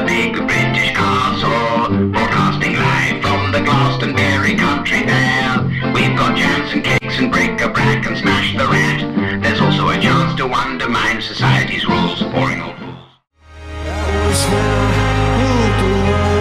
big British castle, broadcasting live from the Glastonbury Country Fair. We've got jams and cakes and bric-a-brac and smash the rat. There's also a chance to undermine society's rules, boring old fools. That was when I ruled the world.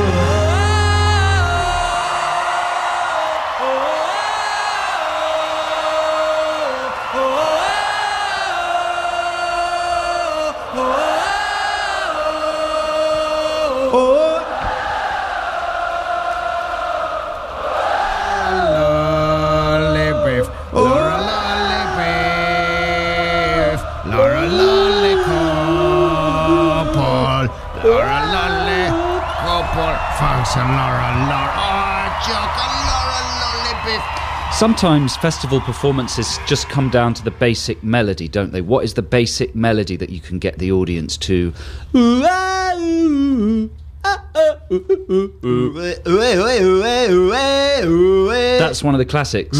Sometimes festival performances just come down to the basic melody, don't they? What is the basic melody that you can get the audience to? That's one of the classics.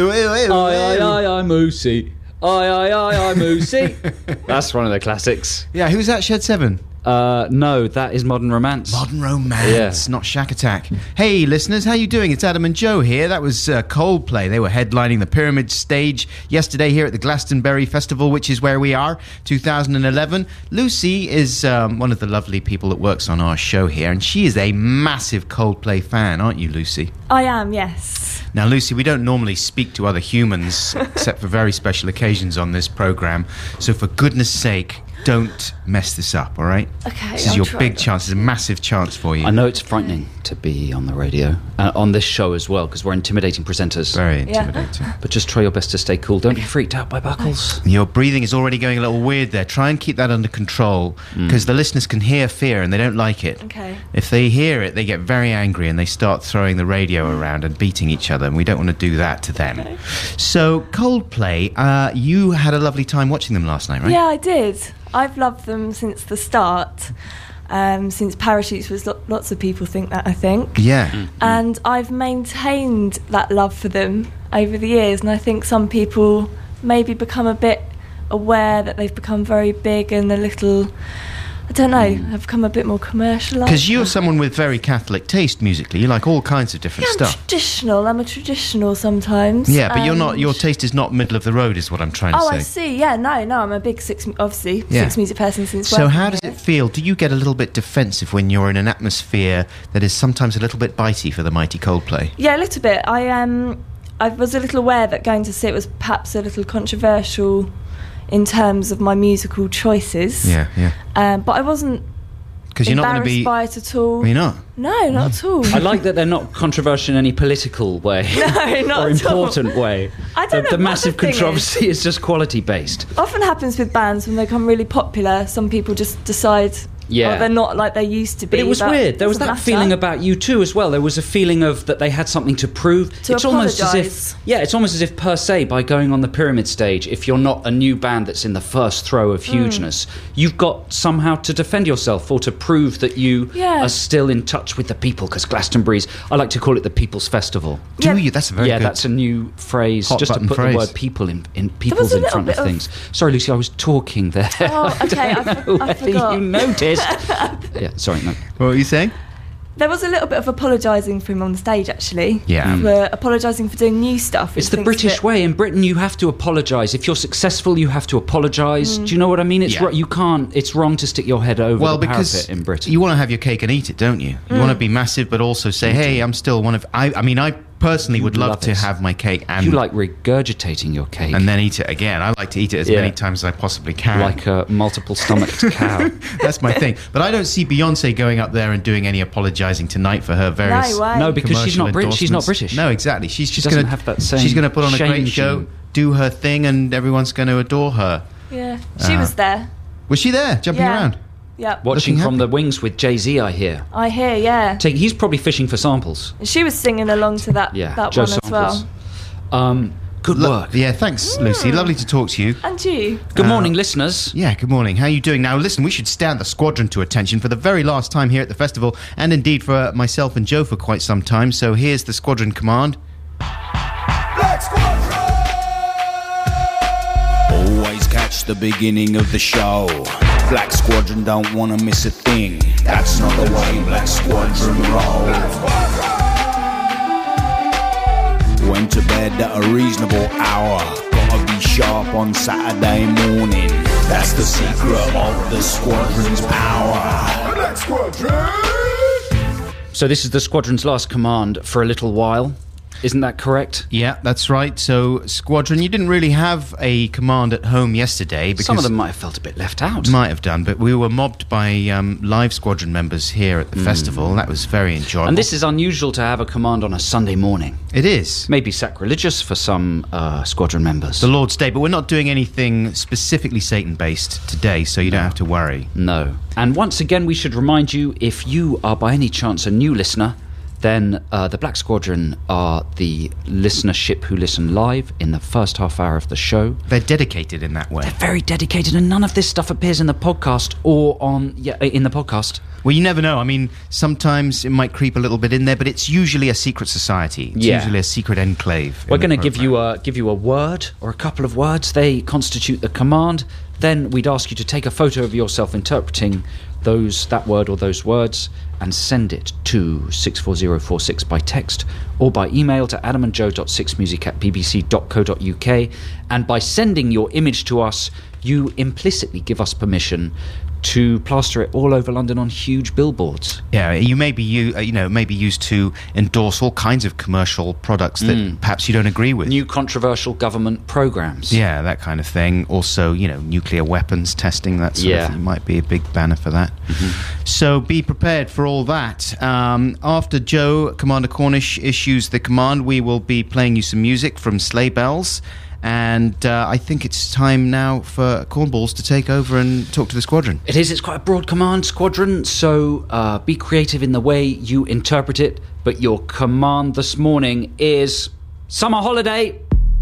I'm Moosey. I'm Moosey. That's one of the classics. Yeah, who's that, Shed 7? No, that is Modern Romance. Modern Romance, not Shack Attack. Hey, listeners, how you doing? It's Adam and Joe here. That was Coldplay. They were headlining the Pyramid stage yesterday here at the Glastonbury Festival, which is where we are, 2011. Lucy is one of the lovely people that works on our show here, and she is a massive Coldplay fan, aren't you, Lucy? I am, yes. Now, Lucy, we don't normally speak to other humans except for very special occasions on this programme, so for goodness sake, don't mess this up, all right? Okay, this is your big chance. It's a massive chance for you. I know it's frightening to be on the radio, on this show as well, because we're intimidating presenters. Very intimidating. Yeah. But just try your best to stay cool. Don't be freaked out by Buckles. Your breathing is already going a little weird there. Try and keep that under control, because the listeners can hear fear and they don't like it. Okay. If they hear it, they get very angry and they start throwing the radio around and beating each other, and we don't want to do that to them. Okay. So, Coldplay, you had a lovely time watching them last night, right? Yeah, I did. I've loved them since the start. Since Parachutes was lots of people think that, I think. Yeah. And I've maintained that love for them over the years, and I think some people maybe become a bit aware that they've become very big and a little, I don't know, have become a bit more commercialised. Because you're someone with very Catholic taste musically. You like all kinds of different stuff. I'm a traditional sometimes. Yeah, but you're not. Your taste is not middle of the road, is what I'm trying to say. Oh, I see. Yeah, no, I'm a big six music person since. So how does it feel? Do you get a little bit defensive when you're in an atmosphere that is sometimes a little bit bitey for the mighty Coldplay? Yeah, a little bit. I was a little aware that going to see it was perhaps a little controversial in terms of my musical choices. Yeah. But I wasn't because you're not going to be by it at all. You're not? No, not at all. I like that they're not controversial in any political way. No, not or at important all. way. I don't know the what massive the thing controversy is just quality based. Often happens with bands when they become really popular. Some people just decide. Yeah. Oh, they're not like they used to be. But it was weird. There was that feeling about you too as well. There was a feeling of that they had something to prove. It's almost as if it's almost as if per se by going on the Pyramid stage, if you're not a new band that's in the first throw of hugeness, you've got somehow to defend yourself or to prove that you are still in touch with the people, because Glastonbury's, I like to call it the People's Festival. Do you? That's a very good that's a new phrase, just to put the word people in people's in front of things. Sorry, Lucy, I was talking there. Oh, okay, I forgot. You noticed. Yeah, sorry, no. What were you saying? There was a little bit of apologising for him on the stage, actually. Yeah. For apologising for doing new stuff. It's the British way. In Britain, you have to apologise. If you're successful, you have to apologise. Do you know what I mean? You can't. It's wrong to stick your head over the parapet in Britain. You want to have your cake and eat it, don't you? You want to be massive, but also say, hey, I'm still one of... I personally would love to have my cake and... You like regurgitating your cake. And then eat it again. I like to eat it as many times as I possibly can. Like a multiple-stomached cow. That's my thing. But I don't see Beyonce going up there and doing any apologising tonight for her various... No, because she's not British. She's not British. No, exactly. She's just going to have that same... She's going to put on a great show, do her thing, and everyone's going to adore her. Yeah. She was there. Was she there, jumping around? Yeah. Watching from the wings with Jay-Z, I hear. I hear, yeah. He's probably fishing for samples. And she was singing along to that Joe one samples. as well. Good work. Yeah, thanks, Lucy. Lovely to talk to you. And you. Good morning, listeners. Yeah, good morning. How are you doing? Now, listen, we should stand the squadron to attention for the very last time here at the festival, and indeed for myself and Joe for quite some time. So here's the squadron command. Black Squadron! Always catch the beginning of the show Black Squadron don't wanna miss a thing. That's not the way Black Squadron roll. Went to bed at a reasonable hour. Gotta be sharp on Saturday morning. That's the secret of the Squadron's power. Black Squadron! So this is the Squadron's last command for a little while. Isn't that correct? Yeah, that's right. So, Squadron, you didn't really have a command at home yesterday. Because some of them might have felt a bit left out. Might have done, but we were mobbed by live Squadron members here at the festival. That was very enjoyable. And this is unusual to have a command on a Sunday morning. It is. Maybe sacrilegious for some Squadron members. The Lord's Day, but we're not doing anything specifically Satan-based today, so you don't have to worry. No. And once again, we should remind you, if you are by any chance a new listener, then the Black Squadron are the listenership who listen live in the first half hour of the show. They're dedicated in that way. They're very dedicated, and none of this stuff appears in the podcast or in the podcast. Well, you never know. I mean, sometimes it might creep a little bit in there, but it's usually a secret society. It's usually a secret enclave. We're going to give you a word or a couple of words. They constitute the command. Then we'd ask you to take a photo of yourself interpreting that word or those words and send it to 64046 by text or by email to adamandjoe.sixmusic@bbc.co.uk. And by sending your image to us, you implicitly give us permission to plaster it all over London on huge billboards. Yeah, you may be used to endorse all kinds of commercial products that perhaps you don't agree with. New controversial government programs. Yeah, that kind of thing. Also, nuclear weapons testing, that sort of thing. You might be a big banner for that. So be prepared for all that. After Joe, Commander Cornish, issues the command, we will be playing you some music from Sleigh Bells. And I think it's time now for Cornballs to take over and talk to the Squadron. It is. It's quite a broad command, Squadron, so be creative in the way you interpret it. But your command this morning is summer holiday.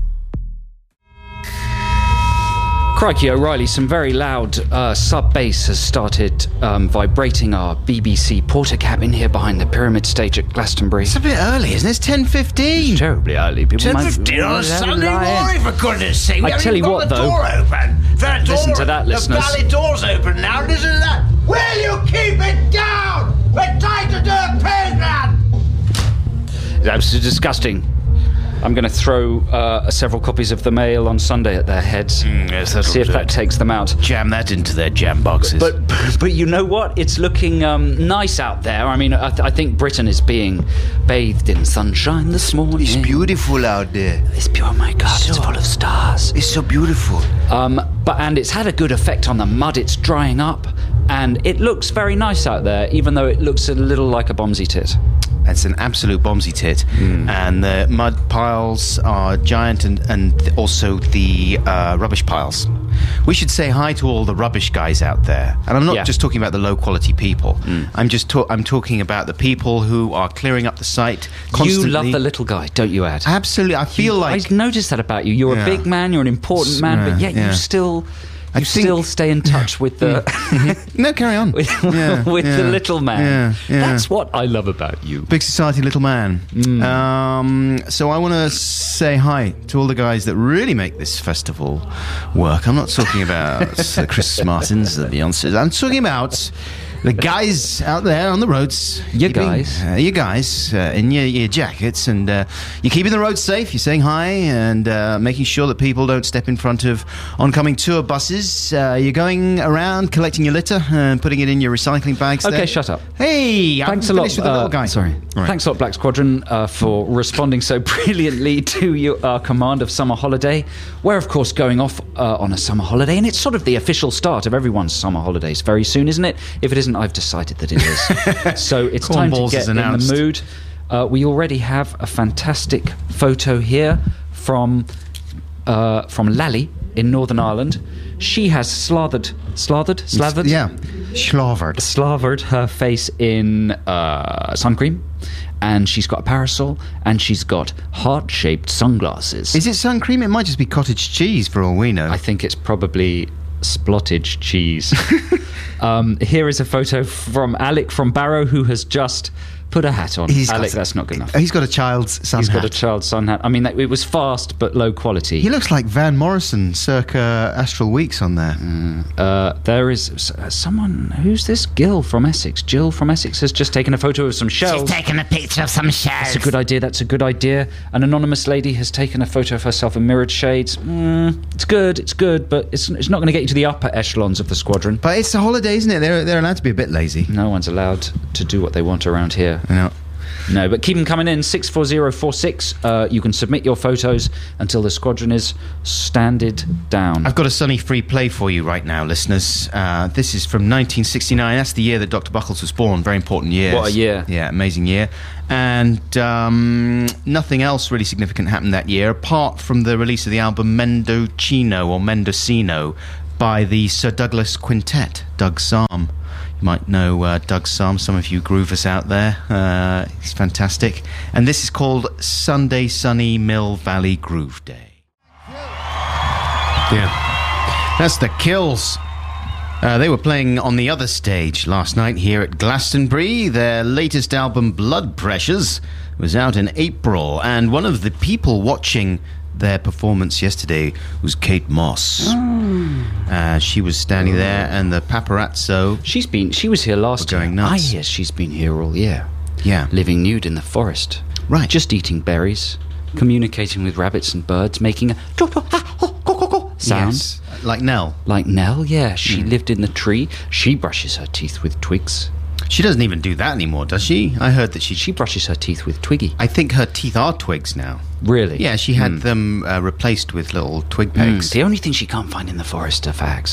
Crikey O'Reilly, some very loud sub-bass has started vibrating our BBC porter cabin here behind the Pyramid Stage at Glastonbury. It's a bit early, isn't it? It's 10:15. It's terribly early. 10:15 on a Sunday morning, for goodness sake. I tell you what, though. Listen to that, listeners. The valley door's open now. Listen to that. Will you keep it down? We're trying to do a program. It's absolutely disgusting. I'm going to throw several copies of the Mail on Sunday at their heads. Yes, see if that takes them out. Jam that into their jam boxes. But you know what? It's looking nice out there. I mean, I think Britain is being bathed in sunshine this morning. It's beautiful out there. Oh my God, it's full of stars. It's so beautiful. And it's had a good effect on the mud. It's drying up, and it looks very nice out there, even though it looks a little like a Bomsey tit. It's an absolute Bomsey tit. And the mud piles are giant, and also the rubbish piles. We should say hi to all the rubbish guys out there. And I'm not just talking about the low-quality people. I'm talking about the people who are clearing up the site constantly. You love the little guy, don't you, Ed? Absolutely. I feel like... I noticed that about you. You're a big man, you're an important man, but yet you still... You still stay in touch with the... No, carry on. with the little man. Yeah. That's what I love about you. Big society, little man. So I want to say hi to all the guys that really make this festival work. I'm not talking about the Chris Martins, the Beyoncés. I'm talking about... the guys out there on the roads. You guys in your jackets, and you're keeping the roads safe. You're saying hi and making sure that people don't step in front of oncoming tour buses. You're going around collecting your litter and putting it in your recycling bags. Okay, there. Shut up. Hey, thanks a lot. With the little guy. Sorry. Right. Thanks a lot, Black Squadron, for responding so brilliantly to your command of summer holiday. We're of course going off on a summer holiday, and it's sort of the official start of everyone's summer holidays very soon, isn't it? If it isn't, I've decided that it is. So it's time to get in the mood. We already have a fantastic photo here from Lally in Northern Ireland. She has slathered her face in sun cream, and she's got a parasol, and she's got heart-shaped sunglasses. Is it sun cream? It might just be cottage cheese for all we know. I think it's probably splottage cheese. Here is a photo from Alec from Barrow, who has just Put a hat on. Alec, that's not good enough. He's got a child's sun He's hat. got a child's sun hat. I mean, it was fast but low quality. He looks like Van Morrison circa Astral Weeks on there. There is someone... Who's this? Jill from Essex has just taken a photo of some shells. She's taken a picture of some shells. That's a good idea. An anonymous lady has taken a photo of herself in mirrored shades. It's good, but it's not going to get you to the upper echelons of the squadron. But it's a holiday, isn't it? They're allowed to be a bit lazy. No one's allowed to do what they want around here. No. No, but keep them coming in, 64046. You can submit your photos until the squadron is standed down. I've got a sunny free play for you right now, listeners. This is from 1969. That's the year that Dr. Buckles was born. Very important year. What a year. Yeah, amazing year. And nothing else really significant happened that year, apart from the release of the album Mendocino by the Sir Douglas Quintet, Doug Psalm. You might know Doug Psalm, some of you groovers out there. He's fantastic. And this is called Sunday Sunny Mill Valley Groove Day. Yeah. That's the Kills. They were playing on the other stage last night here at Glastonbury. Their latest album, Blood Pressures, was out in April. And one of the people watching their performance yesterday was Kate Moss. She was standing there, and the paparazzo. She was here last year. Going nuts. I hear she's been here all year. Yeah. Living nude in the forest. Right. Just eating berries, communicating with rabbits and birds, making a sound. Yes. Like Nell. Like Nell, yeah. She lived in the tree. She brushes her teeth with twigs. She doesn't even do that anymore, does she? I heard that She brushes her teeth with Twiggy. I think her teeth are twigs now. Really? Yeah, she had them replaced with little twig pegs. The only thing she can't find in the forest are fags.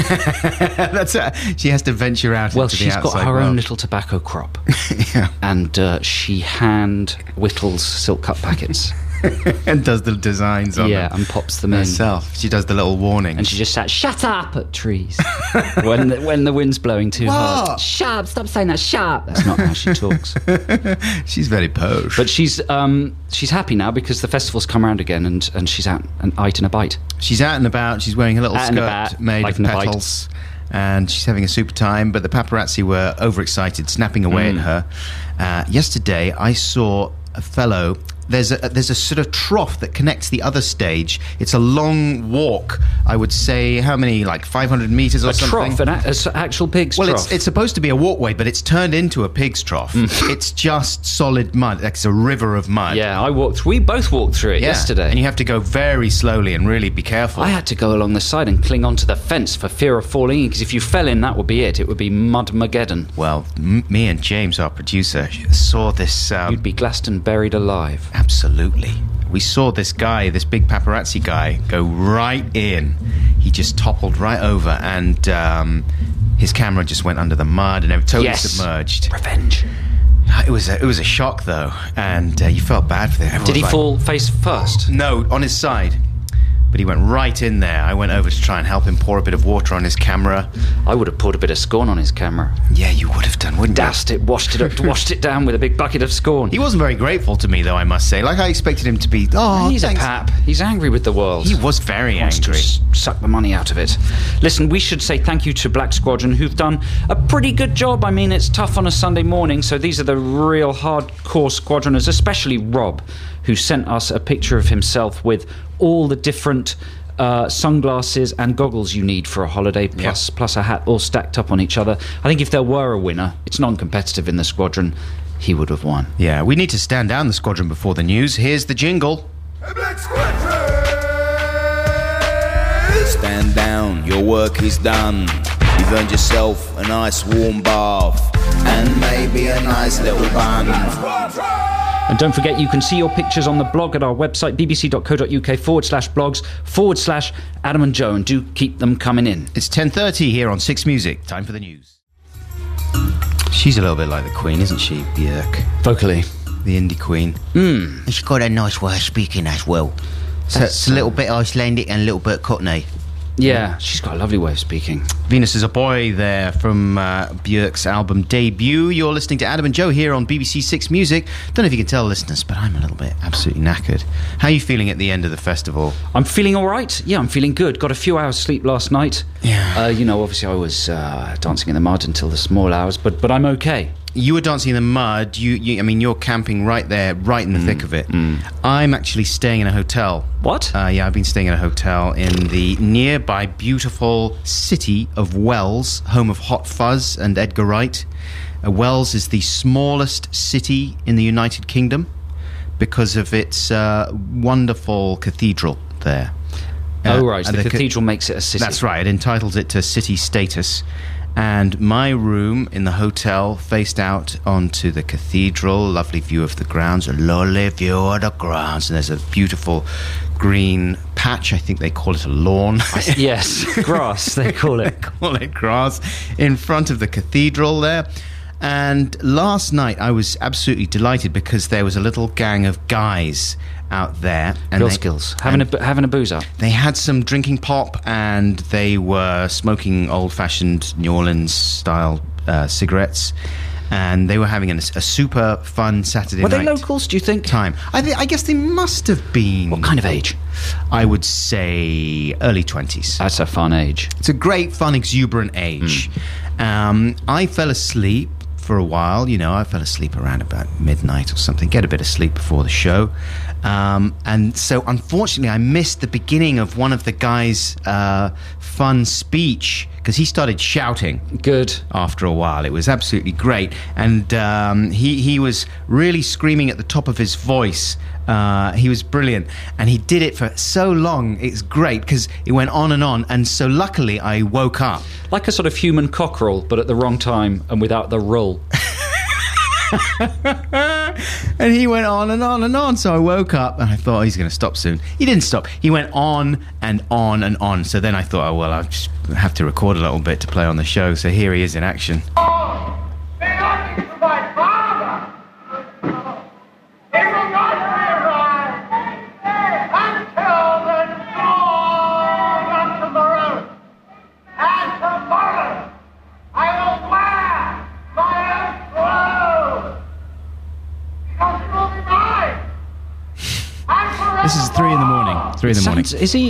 She has to venture out into the outside Well, she's got her world. own little tobacco crop. Yeah. And she hand whittles silk cut packets. And does the designs on them. And pops them in. Herself. She does the little warning. And she just sat, shut up at trees. when the wind's blowing too hard. Shut up, stop saying that, shut up. That's not how she talks. She's very posh. But she's happy now because the festival's come around again and she's out and eating a bite. She's out and about. She's wearing a little Out and skirt about, made like of in a bite. petals. And she's having a super time. But the paparazzi were overexcited, snapping away at her. Yesterday, I saw a fellow... There's a sort of trough that connects the other stage. It's a long walk. I would say, how many, like 500 meters or something? Trough, an actual pig's trough. Well, it's supposed to be a walkway, but it's turned into a pig's trough. It's just solid mud. Like it's a river of mud. Yeah, we both walked through it yesterday. And you have to go very slowly and really be careful. I had to go along the side and cling onto the fence for fear of falling in, because if you fell in, that would be it. It would be Mudmageddon. Well, me and James, our producer, saw this... You'd be Glastonburied alive. Absolutely. We saw this guy, this big paparazzi guy, go right in. He just toppled right over, and his camera just went under the mud and totally submerged. Revenge. It was a shock, though, and you felt bad for him. Did he fall face first? No, on his side. But he went right in there. I went over to try and help him pour a bit of water on his camera. I would have poured a bit of scorn on his camera. Yeah, you would have done, wouldn't you? Doused it, washed it down with a big bucket of scorn. He wasn't very grateful to me, though, I must say. Like, I expected him to be... Oh, he's thanks. a pap. He's angry with the world. He was very Wants angry. to suck the money out of it. Listen, we should say thank you to Black Squadron, who've done a pretty good job. I mean, it's tough on a Sunday morning, so these are the real hardcore squadroners, especially Rob, who sent us a picture of himself with all the different... sunglasses and goggles you need for a holiday, plus a hat, all stacked up on each other. I think if there were a winner, it's non-competitive in the squadron, he would have won. Yeah, we need to stand down the squadron before the news. Here's the jingle. Black Squadron! Stand down, your work is done. You've earned yourself a nice warm bath and maybe a nice little bun. And don't forget, you can see your pictures on the blog at our website, bbc.co.uk/blogs/Adam and Joe, and do keep them coming in. It's 10:30 here on Six Music. Time for the news. She's a little bit like the Queen, isn't she, Björk? Vocally. The indie queen. She's got a nice way of speaking as well. So it's a little bit Icelandic and a little bit Cockney. Yeah, she's got a lovely way of speaking. Venus is a Boy there from Björk's album debut. You're listening to Adam and Joe here on BBC Six Music. Don't know if you can tell, listeners, but I'm a little bit absolutely knackered. How are you feeling at the end of the festival? I'm feeling all right. Yeah, I'm feeling good. Got a few hours sleep last night. Yeah. Obviously I was dancing in the mud until the small hours, but I'm okay. you were dancing in the mud. I mean, you're camping right there, right in the thick of it. I'm actually staying in a hotel. What? Yeah, I've been staying in a hotel in the nearby beautiful city of Wells, home of Hot Fuzz and Edgar Wright. Wells is the smallest city in the United Kingdom because of its wonderful cathedral there. Right. The cathedral makes it a city. That's right. It entitles it to city status. And my room in the hotel faced out onto the cathedral. Lovely view of the grounds. A lovely view of the grounds. And there's a beautiful green patch. I think they call it a lawn. Yes, grass, they call it. They call it grass. In front of the cathedral there. And last night I was absolutely delighted because there was a little gang of guys out there. And Real skills. Having a booze up. They had some drinking pop and they were smoking old-fashioned New Orleans-style cigarettes. And they were having a super fun Saturday night. Were they locals, do you think? Time. I guess they must have been. What kind of age? I would say early 20s. That's a fun age. It's a great, fun, exuberant age. I fell asleep for a while. I fell asleep around about midnight or something. Get a bit of sleep before the show. And so, unfortunately, I missed the beginning of one of the guys' fun speech because he started shouting. Good. After a while. It was absolutely great. And he was really screaming at the top of his voice. He was brilliant. And he did it for so long. It's great because it went on. And so luckily I woke up. Like a sort of human cockerel, but at the wrong time and without the roll. And he went on and on and on. So I woke up and I thought, he's going to stop soon. He didn't stop. He went on and on and on. So then I thought, I'll just have to record a little bit to play on the show. So here he is in action. This is 3 in the morning. 3 in the morning. Is he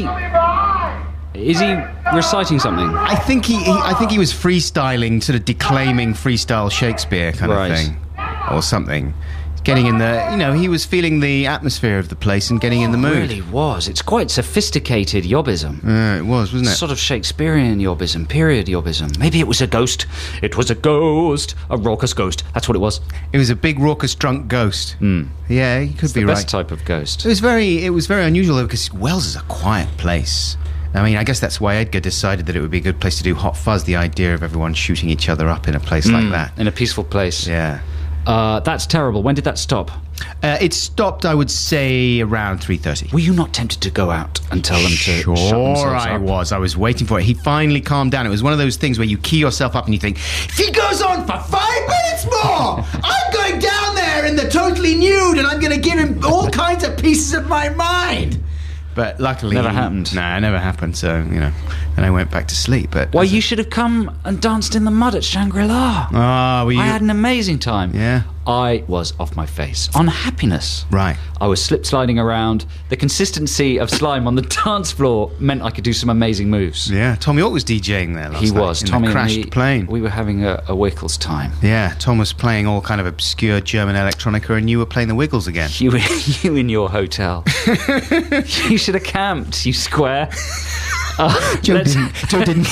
reciting something? I think he was freestyling, sort of declaiming freestyle Shakespeare kind of thing, or something. Getting in the, he was feeling the atmosphere of the place and getting in the mood. It really was. It's quite sophisticated yobbism. It was, wasn't it? Sort of Shakespearean yobbism, period yobbism. Maybe it was a ghost. It was a ghost, a raucous ghost. That's what it was. It was a big raucous drunk ghost. Yeah, he could be right. The best type of ghost. It was very unusual because Wells is a quiet place. I mean, I guess that's why Edgar decided that it would be a good place to do Hot Fuzz. The idea of everyone shooting each other up in a place like that, in a peaceful place. Yeah. That's terrible. When did that stop? It stopped, I would say, around 3:30. Were you not tempted to go out and tell them to shut themselves up? I was waiting for it. He finally calmed down. It was one of those things where you key yourself up and you think, if he goes on for 5 minutes more, I'm going down there in the totally nude and I'm going to give him all kinds of pieces of my mind. But luckily... Never happened. Nah, it never happened, so, and I went back to sleep. But well, you should have come and danced in the mud at Shangri-La. I had an amazing time. Yeah. I was off my face. On happiness. Right. I was slip-sliding around. The consistency of slime on the dance floor meant I could do some amazing moves. Yeah, Tommy York was DJing there last night. He was. Tommy crashed plane. We were having a Wiggles time. Yeah, Tom was playing all kind of obscure German electronica and you were playing the Wiggles again. You in your hotel. You should have camped, you square. Joe didn't.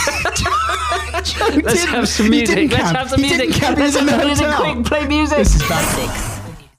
Let's have some music. Let's have the music. Let's have the music. Quick, play music. This is bad.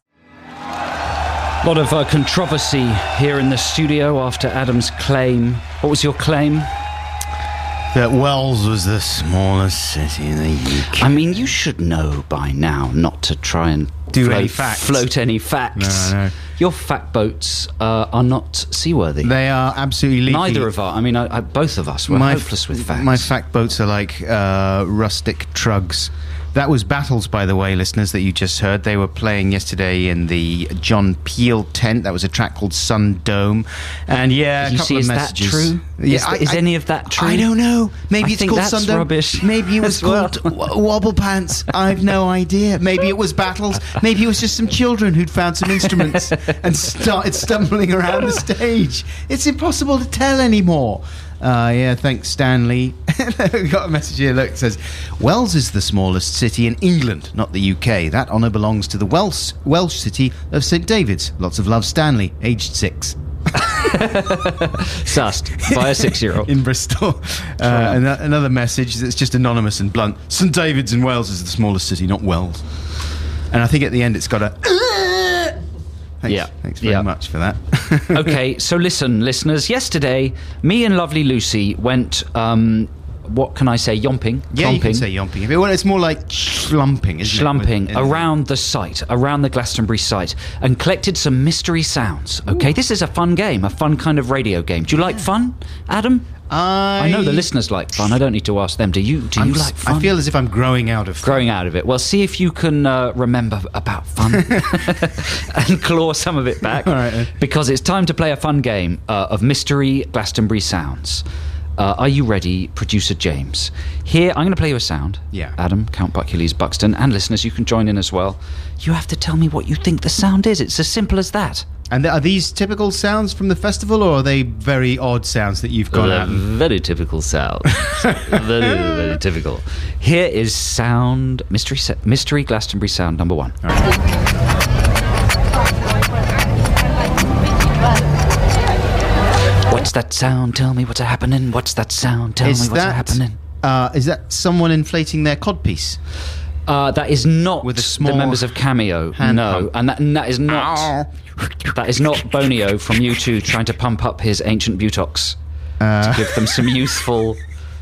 A lot of controversy here in the studio after Adam's claim. What was your claim? That Wells was the smallest city in the UK. I mean, you should know by now not to try and float any facts. No. Your fact boats are not seaworthy. They are absolutely leaky. Neither of us. I mean, both of us were hopeless with facts. My fact boats are like rustic trugs. That was Battles, by the way, listeners, that you just heard. They were playing yesterday in the John Peel tent. That was a track called Sun Dome. And yeah, a couple of messages. Is that true? Yeah, is any of that true? I don't know. Maybe it's called Sun Dome. Rubbish. Maybe it was called Wobble Pants. I've no idea. Maybe it was Battles. Maybe it was just some children who'd found some instruments and started stumbling around the stage. It's impossible to tell anymore. Yeah, thanks, Stanley. We've got a message here, look, it says, Wells is the smallest city in England, not the UK. That honour belongs to the Welsh city of St David's. Lots of love, Stanley, aged 6. Sussed by a 6-year-old. In Bristol. Another message that's just anonymous and blunt. St David's in Wales is the smallest city, not Wells. And I think at the end it's got a... Thanks very much for that. Okay, so listen, listeners. Yesterday, me and lovely Lucy went, what can I say, yomping? Yeah, you can say yomping. Well, it's more like schlumping, isn't it? Around the site, around the Glastonbury site, and collected some mystery sounds. Okay, this is a fun game, a fun kind of radio game. Do you like fun, Adam? I know the listeners like fun. I don't need to ask them. Do you like fun? I feel as if I'm growing out of it. Well, see if you can remember about fun and claw some of it back. All right, then. Because it's time to play a fun game of mystery Glastonbury sounds. Are you ready, producer James? Here, I'm going to play you a sound. Yeah. Adam, Count Buckules, Buxton, and listeners, you can join in as well. You have to tell me what you think the sound is. It's as simple as that. And are these typical sounds from the festival, or are they very odd sounds that you've gone out and... Very typical sound. very typical. Here is sound, mystery Glastonbury sound number 1. All right. What's that sound? Tell me what's happening. What's that sound? Tell me what's happening. Is that someone inflating their codpiece? That is not with a small the members of Cameo. No, and that is not. That is not Bonio from U2 trying to pump up his ancient butox to give them some youthful,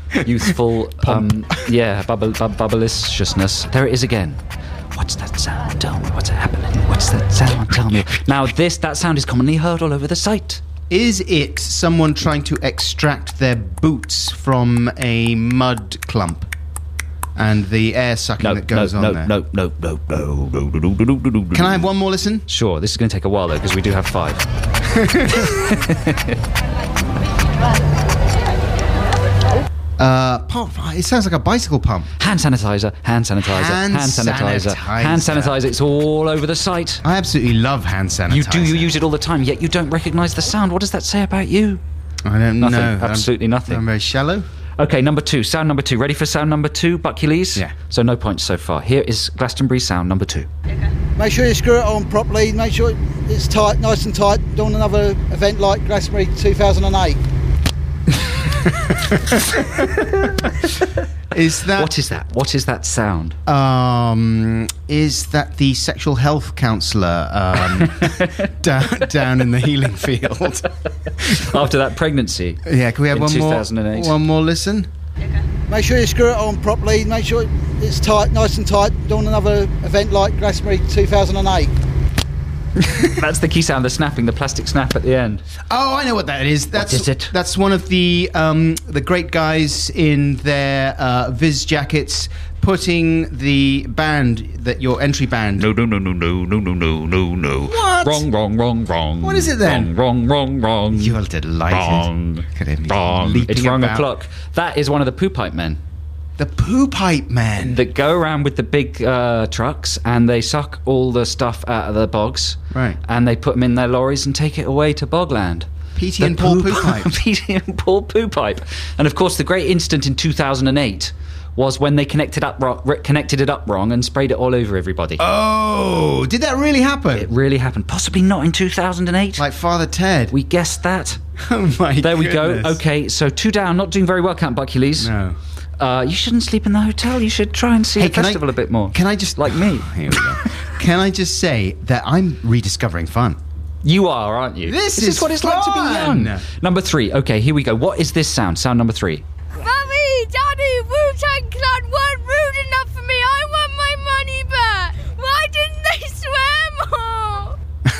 bubbleliciousness. There it is again. What's that sound? Tell me what's happening. What's that sound? Tell me. Now that sound is commonly heard all over the site. Is it someone trying to extract their boots from a mud clump? And the air sucking that goes on there. No. Can I have one more listen? Sure. This is going to take a while, though, because we do have 5. It sounds like a bicycle pump. Hand sanitizer. It's all over the site. I absolutely love hand sanitizer. You use it all the time, yet you don't recognise the sound. What does that say about you? I don't know. Absolutely nothing. I'm very shallow. Okay, sound number 2. Ready for sound number 2, Buckules? Yeah. So no points so far. Here is Glastonbury sound number 2. Make sure you screw it on properly. Make sure it's tight, nice and tight. Doing another event like Glastonbury 2008. What is that sound? Is that the sexual health counsellor down in the healing field after that pregnancy? Yeah, can we have 2008? One more listen? Make sure you screw it on properly. Make sure it's tight, nice and tight. Doing another event like Glastonbury 2008. That's the key sound, the snapping, the plastic snap at the end. Oh, I know what that is. What is it? That's one of the great guys in their Viz jackets putting the band, that your entry band. No. What? Wrong. What is it then? Wrong. You're delighted. Wrong. It's wrong o'clock. That is one of the Poo Pipe Men. The Poo Pipe Men. That go around with the big trucks and they suck all the stuff out of the bogs. Right. And they put them in their lorries and take it away to Bogland. Petey and Paul Poo Pipe. Petey and Paul Poo Pipe. And of course, the great incident in 2008 was when they connected it up wrong and sprayed it all over everybody. Oh, did that really happen? It really happened. Possibly not in 2008. Like Father Ted. We guessed that. Oh my There we goodness. go. Okay, so 2 down. Not doing very well, Count Buckules. No. You shouldn't sleep in the hotel. You should try and see the festival a bit more. Can I just... Like me. Here we go. Can I just say that I'm rediscovering fun? You are, aren't you? This is what it's like to be fun. young. Number 3. Okay, here we go. What is this sound? Sound number 3. Mummy, Daddy, Wu-Tang Clan weren't rude enough for me. I want my money back. Why didn't they swear more?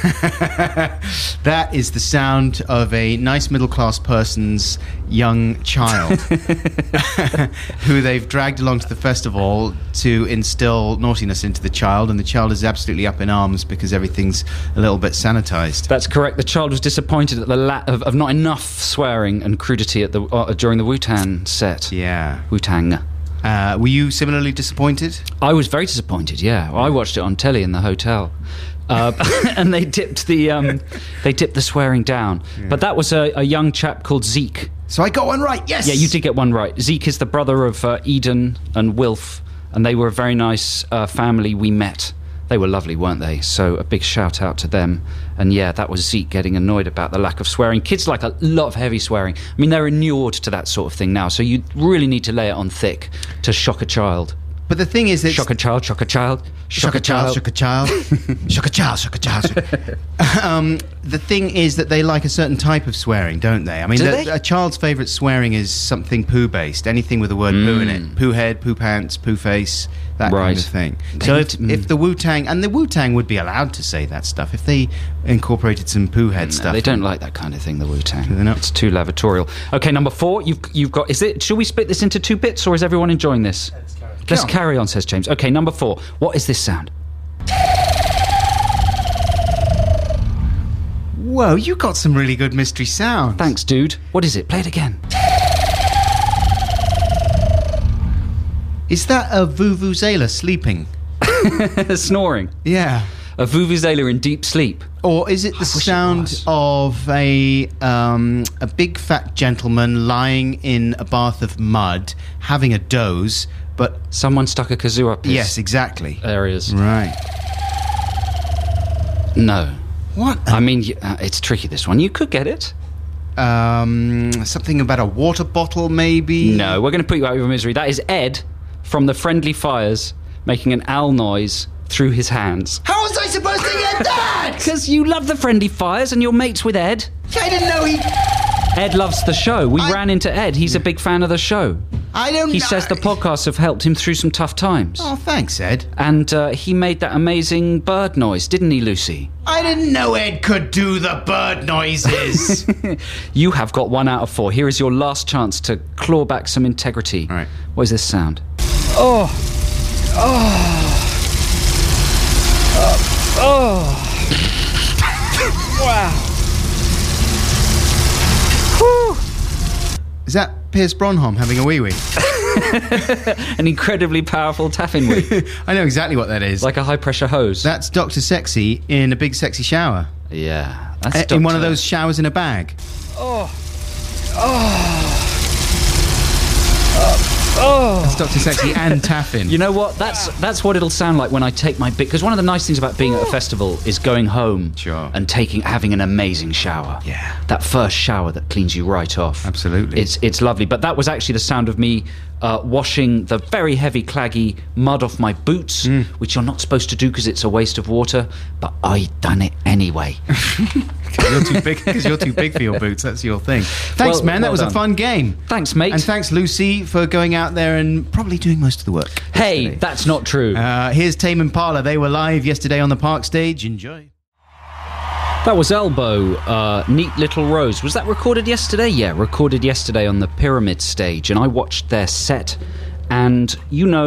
That is the sound of a nice middle-class person's young child who they've dragged along to the festival to instill naughtiness into the child, and the child is absolutely up in arms because everything's a little bit sanitized. That's correct. The child was disappointed at the lack of not enough swearing and crudity at during the Wu-Tang set. Yeah. Wu-Tang. Were you similarly disappointed? I was very disappointed, yeah. I watched it on telly in the hotel. And they dipped the swearing down. Yeah. But that was a young chap called Zeke So I got one right, yes! Yeah, you did get one right. Zeke is the brother of Eden and Wilf, and they were a very nice family we met. They were lovely, weren't they? So a big shout out to them. And yeah, that was Zeke getting annoyed about the lack of swearing. Kids like a lot of heavy swearing. I mean, they're inured to that sort of thing now, so you really need to lay it on thick to shock a child. But the thing is that... Shock a child, shock a child, shock a child. Shock a child, shock a child, shock a child. The thing is that they like a certain type of swearing, don't they? I mean, a child's favourite swearing is something poo-based. Anything with the word poo in it. Poo head, poo pants, poo face, that kind of thing. So if the Wu-Tang... And the Wu-Tang would be allowed to say that stuff if they incorporated some poo head stuff. They don't like that kind of thing, the Wu-Tang. They're not. It's too lavatorial. Okay, number 4, you've got... Should we split this into 2 bits, or is everyone enjoying this? Let's carry on, says James. Okay, number 4. What is this sound? Whoa, you got some really good mystery sounds. Thanks, dude. What is it? Play it again. Is that a vuvuzela sleeping? Snoring. Yeah. A vuvuzela in deep sleep. Or is it the sound of a big fat gentleman lying in a bath of mud, having a doze, but... Someone stuck a kazoo up his... Yes, exactly. Areas. Right. No. What? I mean, it's tricky, this one. You could get it. Something about a water bottle, maybe? No, we're going to put you out of your misery. That is Ed from the Friendly Fires making an owl noise through his hands. How was I supposed to get that? Because you love the Friendly Fires and you're mates with Ed. I didn't know he... Ed loves the show. We ran into Ed. He's a big fan of the show. I don't know. He says the podcasts have helped him through some tough times. Oh, thanks, Ed. And he made that amazing bird noise, didn't he, Lucy? I didn't know Ed could do the bird noises. You have got 1 out of 4. Here is your last chance to claw back some integrity. All right. What is this sound? Oh. Wow. Is that Pierce Bronholm having a wee-wee? An incredibly powerful tapping wee. I know exactly what that is. Like a high-pressure hose. That's Dr. Sexy in a big sexy shower. Yeah. That's in one of those showers in a bag. That's Dr. Sexy and Taffin. You know what? That's what it'll sound like when I take my big... Because one of the nice things about being at a festival is going home and having an amazing shower. Yeah. That first shower that cleans you right off. Absolutely. It's lovely. But that was actually the sound of me washing the very heavy, claggy mud off my boots, which you're not supposed to do because it's a waste of water. But I done it anyway. Because you're too big for your boots. That's your thing. Thanks, man. That was a fun game. Thanks, mate. And thanks, Lucy, for going out there and probably doing most of the work. Hey, yesterday. that's not true. Here's Tame Impala. They were live yesterday on the Park stage. Enjoy. That was Elbow, Neat Little Rose. Was that recorded yesterday? Yeah, recorded yesterday on the Pyramid stage. And I watched their set. And,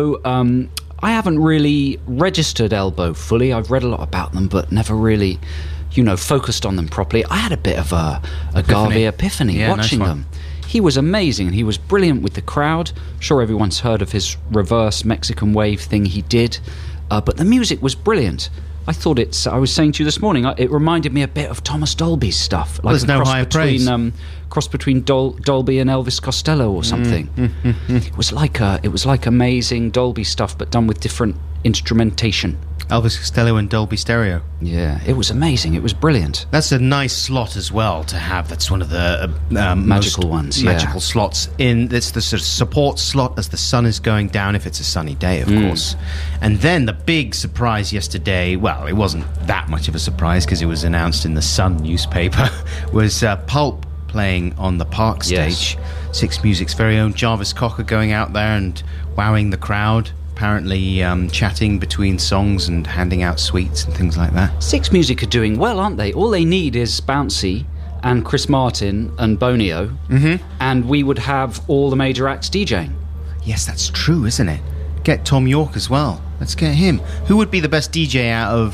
I haven't really registered Elbow fully. I've read a lot about them, but never really... focused on them properly. I had a bit of a Garvey epiphany watching them. He was amazing, and he was brilliant with the crowd. I'm sure everyone's heard of his reverse Mexican wave thing he did, but the music was brilliant. I thought I was saying to you this morning, it reminded me a bit of Thomas Dolby's stuff. There's no higher praise. Cross between Dolby and Elvis Costello or something. It was like amazing Dolby stuff, but done with different instrumentation. Elvis Costello and Dolby Stereo. Yeah, it was amazing. It was brilliant. That's a nice slot as well to have. That's one of the magical ones. Magical slots. It's the sort of support slot as the sun is going down, if it's a sunny day, of course. And then the big surprise yesterday, well, it wasn't that much of a surprise because it was announced in the Sun newspaper, was Pulp playing on the Park stage. Six Music's very own Jarvis Cocker going out there and wowing the crowd. Apparently chatting between songs and handing out sweets and things like that. Six Music are doing well, aren't they? All they need is Bouncy and Chris Martin and Bonio, and we would have all the major acts DJing. Yes, that's true, isn't it? Get Tom York as well. Let's get him. Who would be the best DJ out of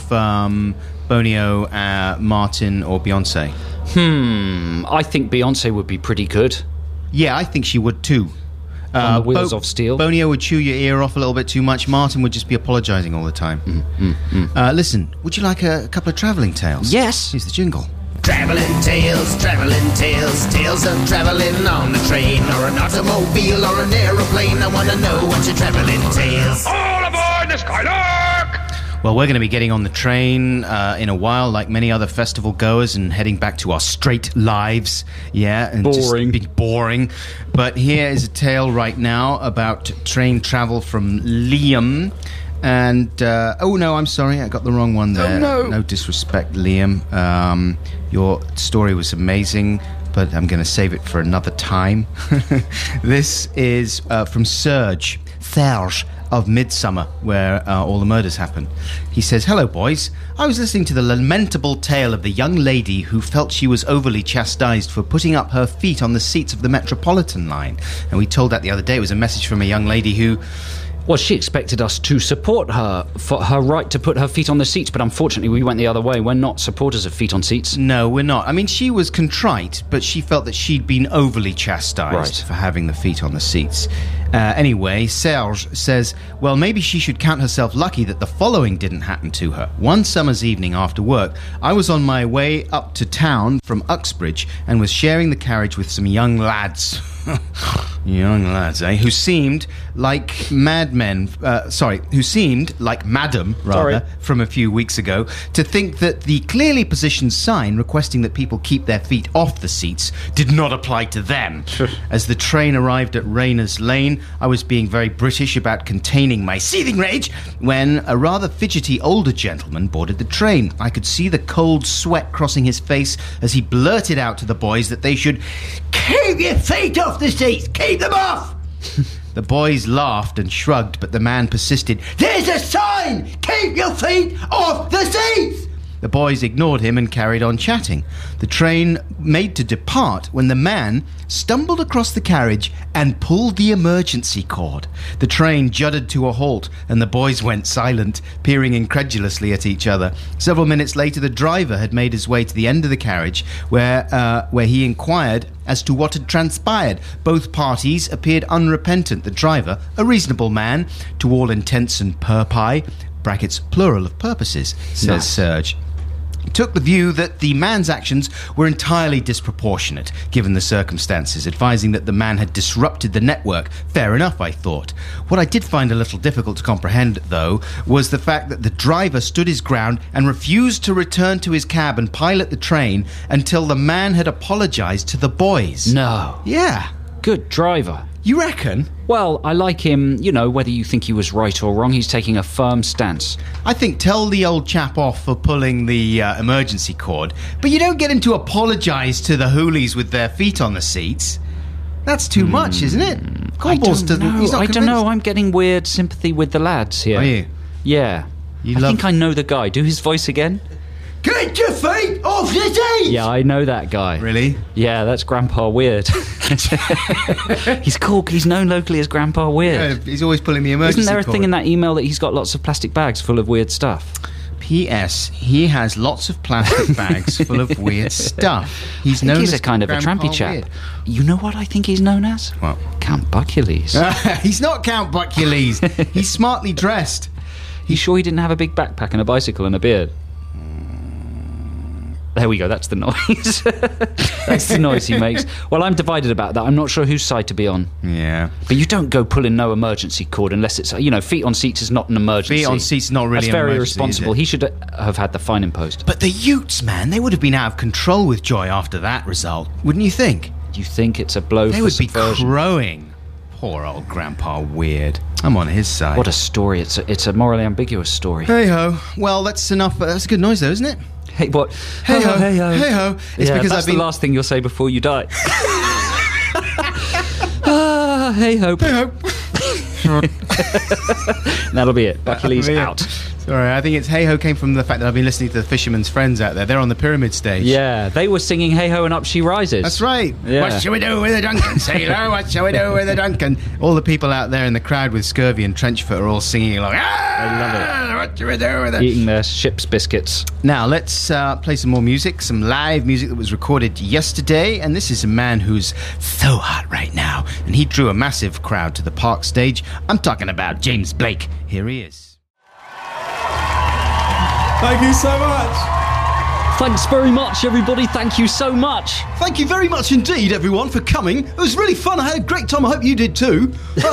Bonio, Martin or Beyonce? I think Beyonce would be pretty good. Yeah, I think she would too. On the Wheels of Steel. Bonio would chew your ear off a little bit too much. Martin would just be apologising all the time. Listen, would you like a couple of travelling tales? Yes. Here's the jingle. Travelling tales, tales of travelling on a train or an automobile or an aeroplane. I want to know what's your travelling tales. All aboard the Skylark! Well, we're going to be getting on the train in a while, like many other festival goers, and heading back to our straight lives. Yeah, and boring. Just be boring. But here is a tale right now about train travel from Liam. And, oh no, I'm sorry, I got the wrong one there. Oh no. No disrespect, Liam. Your story was amazing, but I'm going to save it for another time. This is from Serge of Midsummer, where all the murders happen. He says, "Hello, boys. I was listening to the lamentable tale of the young lady who felt she was overly chastised for putting up her feet on the seats of the Metropolitan line. And we told that the other day. It was a message from a young lady who..." Well, she expected us to support her for her right to put her feet on the seats, but unfortunately we went the other way. We're not supporters of feet on seats. No, we're not. I mean, she was contrite, but she felt that she'd been overly chastised for having the feet on the seats. Anyway, Serge says, well, maybe she should count herself lucky that the following didn't happen to her. One summer's evening after work, I was on my way up to town from Uxbridge and was sharing the carriage with some young lads. Young lads, eh? Who seemed like madmen, who seemed like Madam, rather, from a few weeks ago, to think that the clearly positioned sign requesting that people keep their feet off the seats did not apply to them. As the train arrived at Rayners Lane, I was being very British about containing my seething rage when a rather fidgety older gentleman boarded the train. I could see the cold sweat crossing his face as he blurted out to the boys that they should keep your feet off the seats! Keep them off! The boys laughed and shrugged, but the man persisted. There's a sign! Keep your feet off the seats! The boys ignored him and carried on chatting. The train made to depart when the man stumbled across the carriage and pulled the emergency cord. The train juddered to a halt and the boys went silent, peering incredulously at each other. Several minutes later, the driver had made his way to the end of the carriage where he inquired as to what had transpired. Both parties appeared unrepentant. The driver, a reasonable man to all intents and purposes, brackets plural of purposes, says Serge, took the view that the man's actions were entirely disproportionate given the circumstances, advising that the man had disrupted the network. Fair enough, I thought. What I did find a little difficult to comprehend, though, was the fact that the driver stood his ground and refused to return to his cab and pilot the train until the man had apologised to the boys. No. Yeah. Good driver. You reckon? Well, I like him, you know, whether you think he was right or wrong, he's taking a firm stance. I think tell the old chap off for pulling the emergency cord, but you don't get him to apologise to the hoolies with their feet on the seats. That's too much, isn't it? I don't know. I'm getting weird sympathy with the lads here. Are you? Yeah. I think I know the guy. Do his voice again. Get your feet off the seats! Yeah, I know that guy. Really? Yeah, that's Grandpa Weird. He's cool. He's known locally as Grandpa Weird. Yeah, he's always pulling the emergency Isn't there a cord. thing in that email that he's got lots of plastic bags full of weird stuff? P.S. He has lots of plastic bags full of weird stuff. He's known he's as a kind of a Grandpa trampy chap. Weird. You know what I think he's known as? What? Count Buckules. He's not Count Buckules. He's smartly dressed. You sure he didn't have a big backpack and a bicycle and a beard? There we go, that's the noise. That's the noise he makes. Well, I'm divided about that. I'm not sure whose side to be on. Yeah. But you don't go pulling no emergency cord unless it's, you know, feet on seats is not an emergency. Feet on seats is not really That's an very emergency, irresponsible. is it? He should have had the fine imposed. But the Utes, man, they would have been out of control with joy after that result. Wouldn't you think? Do you think it's a blow They for would be subversion? crowing. Poor old Grandpa Weird. I'm on his side. What a story. It's a morally ambiguous story. Hey-ho. Well, that's enough. That's a good noise, though, isn't it? Hey, what? Hey-ho. Hey-ho. Hey-ho. It's Yeah, because that's I've been... the last thing you'll say before you die. Hey-ho. Hey-ho. That'll be it. Buckules out. Sorry, I think it's hey-ho came from the fact that I've been listening to the Fisherman's Friends out there. They're on the pyramid stage. Yeah, they were singing Hey-ho and Up She Rises. That's right. Yeah. What shall we do with the Duncan, sailor? What shall we do with the Duncan? All the people out there in the crowd with scurvy and trench foot are all singing along. I love it. What shall we do with it? Eating their ship's biscuits. Now, let's play some more music, some live music that was recorded yesterday. And this is a man who's so hot right now. And he drew a massive crowd to the park stage. I'm talking about James Blake. Here he is. Thank you so much. Thanks very much, everybody. Thank you so much. Thank you very much indeed, everyone, for coming. It was really fun. I had a great time. I hope you did too.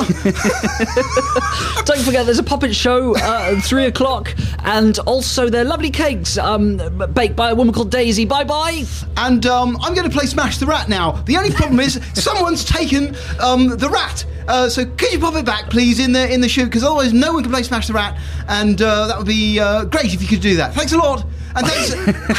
Don't forget, there's a puppet show at 3 o'clock, and also they're lovely cakes baked by a woman called Daisy. Bye-bye. And I'm going to play Smash the Rat now. The only problem is someone's taken the rat. So could you pop it back, please, in the shoot? Because otherwise no one can play Smash the Rat, and that would be great if you could do that. Thanks a lot. And thanks.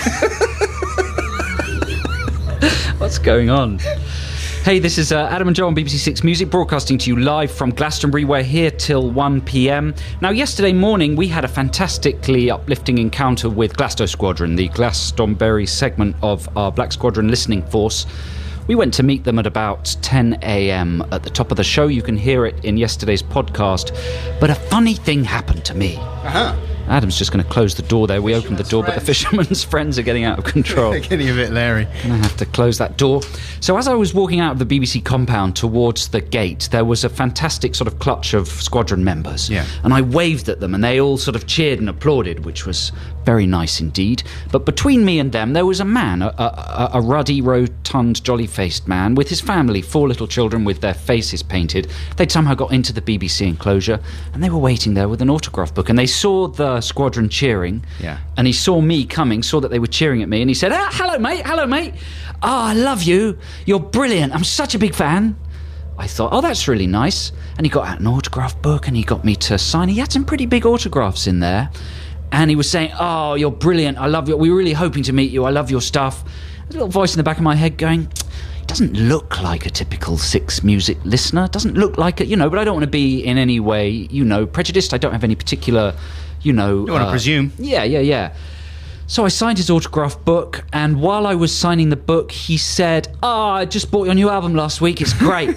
What's going on? Hey, this is Adam and Joe on BBC Six Music, broadcasting to you live from Glastonbury. We're here till 1 p.m. Now, yesterday morning, we had a fantastically uplifting encounter with Glasto Squadron, the Glastonbury segment of our Black Squadron listening force. We went to meet them at about 10 a.m. at the top of the show. You can hear it in yesterday's podcast. But a funny thing happened to me. Uh-huh. Adam's just going to close the door there. We opened the door, but the fisherman's friends are getting out of control. They're getting a bit leery. And I have to close that door. So as I was walking out of the BBC compound towards the gate, there was a fantastic sort of clutch of squadron members. Yeah. And I waved at them, and they all sort of cheered and applauded, which was very nice indeed. But between me and them, there was a man, a ruddy, rotund, jolly-faced man with his family, 4 little children with their faces painted. They'd somehow got into the BBC enclosure, and they were waiting there with an autograph book, and they saw the squadron cheering, and he saw me coming, saw that they were cheering at me, and he said, hello mate, I love you, you're brilliant, I'm such a big fan. I thought, oh, that's really nice. And he got out an autograph book and he got me to sign. He had some pretty big autographs in there, and he was saying, oh, you're brilliant, I love you, we're really hoping to meet you, I love your stuff. There's a little voice in the back of my head going, it doesn't look like a typical Six music listener, doesn't look like it, but I don't want to be in any way, prejudiced. I don't have any particular, You don't want to presume. Yeah. So I signed his autograph book, and while I was signing the book, he said, I just bought your new album last week, it's great.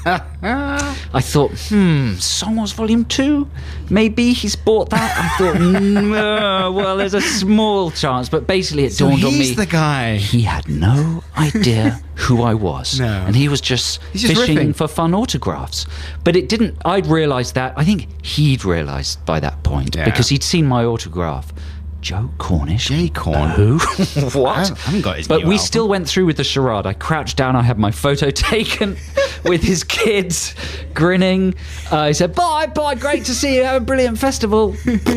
I thought, Song Wars Volume 2? Maybe he's bought that? I thought, well, there's a small chance, but basically it dawned on me. He's the guy. He had no idea who I was. No. And he was just fishing riffing for fun autographs. But it didn't, I'd realised that, I think he'd realised by that point, because he'd seen my autograph. Joe Cornish. Jay Corn. Who? What? I haven't got his But new we album. still went through with the charade. I crouched down. I had my photo taken with his kids, grinning. He said, bye, great to see you. Have a brilliant festival.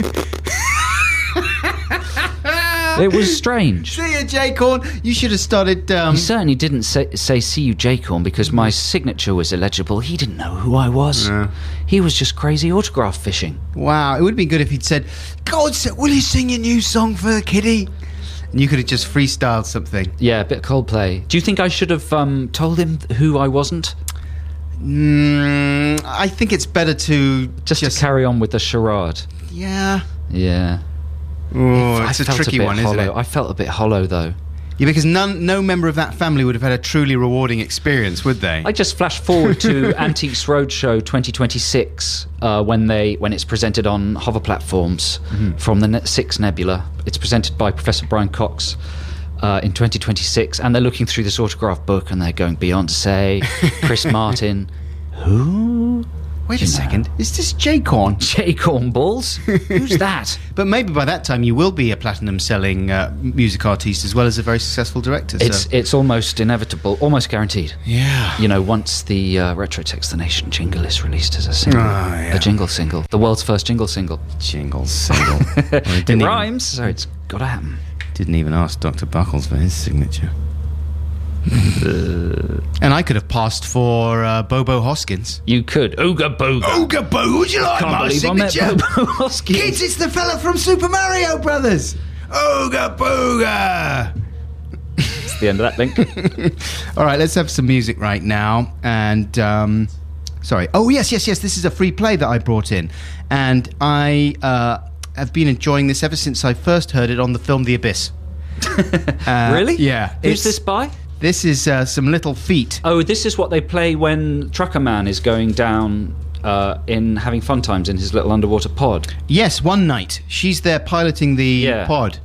It was strange. See you, Jay Corn. You should have started... He certainly didn't say see you, Jay Corn, because my signature was illegible. He didn't know who I was. No. He was just crazy autograph fishing. Wow, it would be good if he'd said, God, will you sing your new song for the kiddie? And you could have just freestyled something. Yeah, a bit of Coldplay. Do you think I should have told him who I wasn't? I think it's better to... Just to carry on with the charade. Yeah. Yeah. Oh, it's a tricky one, isn't it? I felt a bit hollow, though. Yeah, because no member of that family would have had a truly rewarding experience, would they? I just flashed forward to Antiques Roadshow 2026 when it's presented on hover platforms from the Six Nebula. It's presented by Professor Brian Cox in 2026, and they're looking through this autograph book and they're going Beyonce, Chris Martin. Who? Wait a second. Is this Jay Corn? Jay Corn Balls? Who's that? But maybe by that time you will be a platinum-selling music artist as well as a very successful director. It's almost inevitable, almost guaranteed. Yeah. Once the Retro Text the Nation jingle is released as a single. A jingle single. The world's first jingle single. Jingle single. It rhymes, so it's got to happen. Didn't even ask Dr. Buckles for his signature. And I could have passed for Bobo Hoskins. You could. Ooga Booga. Ooga Booga, would you like Can't my believe I met signature? Bobo Hoskins. Kids, it's the fella from Super Mario Brothers. Ooga Booga. That's the end of that link. All right, let's have some music right now. And, sorry. Oh, yes. This is a free play that I brought in. And I have been enjoying this ever since I first heard it on the film The Abyss. Really? Yeah. Who's this by? This is Some Little Feet. Oh, this is what they play when Trucker Man is going down in having fun times in his little underwater pod. Yes, one night. She's there piloting the pod.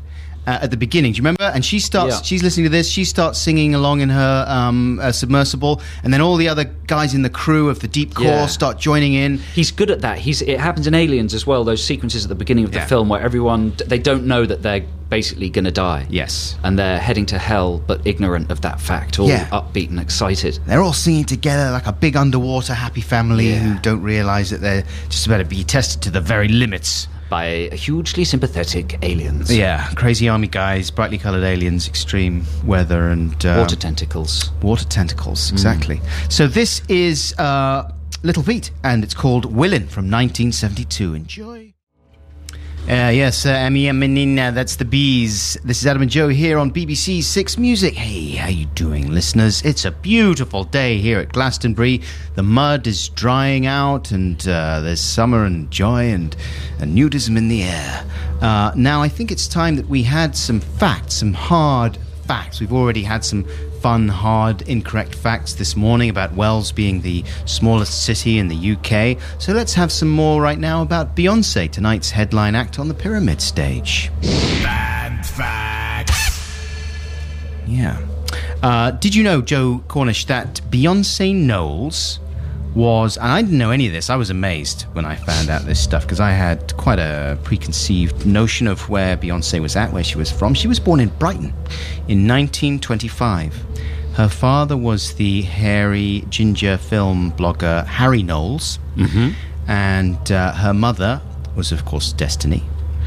at the beginning. Do you remember? And she starts. She's listening to this. She starts singing along in her submersible, and then all the other guys in the crew of the Deep Core start joining in. He's good at that. It happens in Aliens as well. Those sequences at the beginning of the film where they don't know that they're basically going to die. Yes. And they're heading to hell, but ignorant of that fact, all upbeat and excited. They're all singing together like a big underwater happy family who don't realise that they're just about to be tested to the very limits. By hugely sympathetic aliens. Yeah, crazy army guys, brightly coloured aliens, extreme weather and... water tentacles. Water tentacles, exactly. So this is Little Feat, and it's called Willin' from 1972. Enjoy. Yes, Menina, that's the Bees. This is Adam and Joe here on BBC Six Music. Hey, how you doing, listeners? It's a beautiful day here at Glastonbury. The mud is drying out, and there's summer and joy and nudism in the air. Now, I think it's time that we had some facts, some hard facts. We've already had some fun, hard, incorrect facts this morning about Wells being the smallest city in the UK. So let's have some more right now about Beyoncé, tonight's headline act on the Pyramid stage. Bad facts. Yeah. Did you know, Joe Cornish, that Beyoncé Knowles was, and I didn't know any of this, I was amazed when I found out this stuff, because I had quite a preconceived notion of where Beyoncé was at, where she was from. She was born in Brighton in 1925. Her father was the hairy ginger film blogger Harry Knowles, and her mother was, of course, Destiny.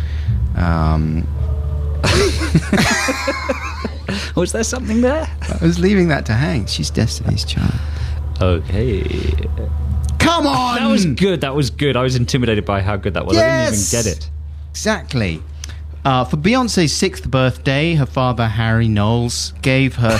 Was there something there? I was leaving that to hang. She's Destiny's child. Okay. Come on! That was good. I was intimidated by how good that was. Yes! I didn't even get it. Exactly. For Beyoncé's 6th birthday, her father, Harry Knowles, gave her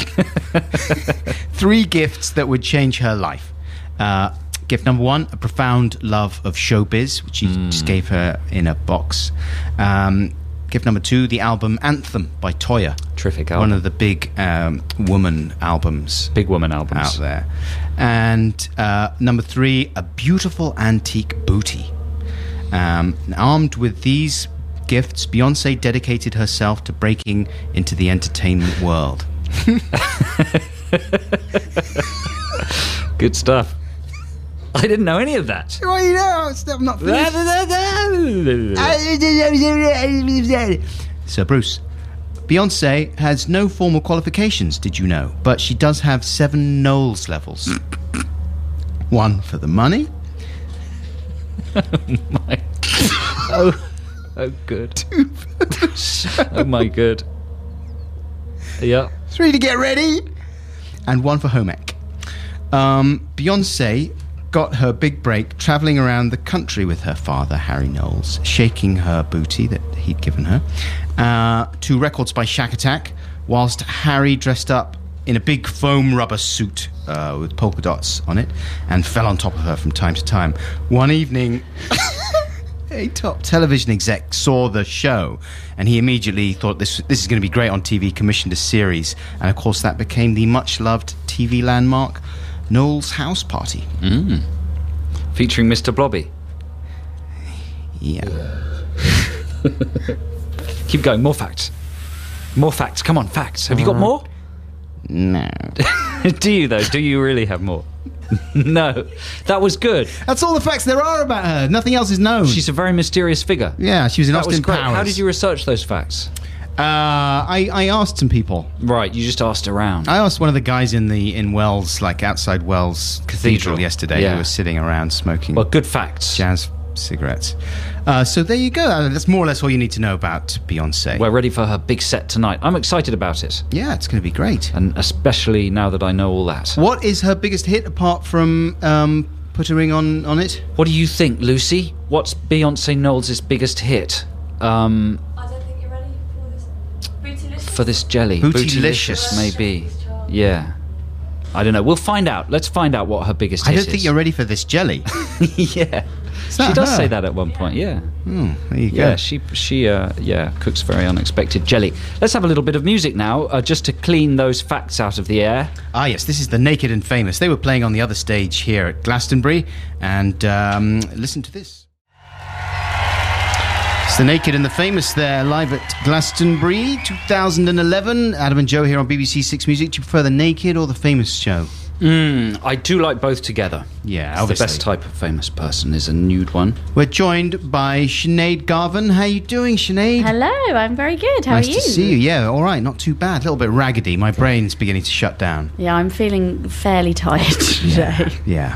3 gifts that would change her life. Gift number 1, a profound love of showbiz, which he just gave her in a box. Gift number 2, the album Anthem by Toyah. Terrific album. One of the big woman albums. Big woman albums. Out there. And number 3, a beautiful antique booty. Armed with these gifts, Beyoncé dedicated herself to breaking into the entertainment world. Good stuff. I didn't know any of that. Well, you know, I'm not finished. So, Bruce, Beyoncé has no formal qualifications, did you know? But she does have 7 Knowles levels. 1 for the money. Oh, my... Oh, good. 2 for the show. Oh, my good. Yeah. 3 to get ready. And 1 for home ec. Beyoncé got her big break travelling around the country with her father, Harry Knowles, shaking her booty that he'd given her, to records by Shack Attack, whilst Harry dressed up in a big foam rubber suit with polka dots on it and fell on top of her from time to time. One evening, a top television exec saw the show, and he immediately thought this is going to be great on TV, commissioned a series, and of course that became the much-loved TV landmark Knowles House Party. Featuring Mr. Blobby. Yeah. Keep going, more facts. More facts, come on, facts. Have you got more? No. Do you, though? Do you really have more? No. That was good. That's all the facts there are about her. Nothing else is known. She's a very mysterious figure. Yeah, she was in Austin Powers. How did you research those facts? I asked some people. Right, you just asked around. I asked one of the guys in Wells, like outside Wells Cathedral yesterday, who was sitting around smoking. Well, good facts. Jazz cigarettes. So there you go. That's more or less all you need to know about Beyoncé. We're ready for her big set tonight. I'm excited about it. Yeah, it's going to be great. And especially now that I know all that. What is her biggest hit apart from Put a Ring on It? What do you think, Lucy? What's Beyoncé Knowles' biggest hit? For this jelly. Bootylicious, maybe. Yeah. I don't know. We'll find out. Let's find out what her biggest hit is. I don't think you're ready for this jelly. Yeah. She does say that at one point, yeah. There you go. Yeah, she cooks very unexpected jelly. Let's have a little bit of music now, just to clean those facts out of the air. Ah, yes, this is the Naked and Famous. They were playing on the other stage here at Glastonbury, and listen to this. It's the Naked and the Famous there, live at Glastonbury 2011. Adam and Joe here on BBC Six Music. Do you prefer the Naked or the Famous show? I do like both together. Yeah, it's obviously. the best type of famous person is a nude one. We're joined by Sinead Garvin. How you doing, Sinead? Hello, I'm very good. How nice are you? to see you. Yeah, all right, not too bad. A little bit raggedy. My brain's beginning to shut down. Yeah, I'm feeling fairly tired today. Yeah.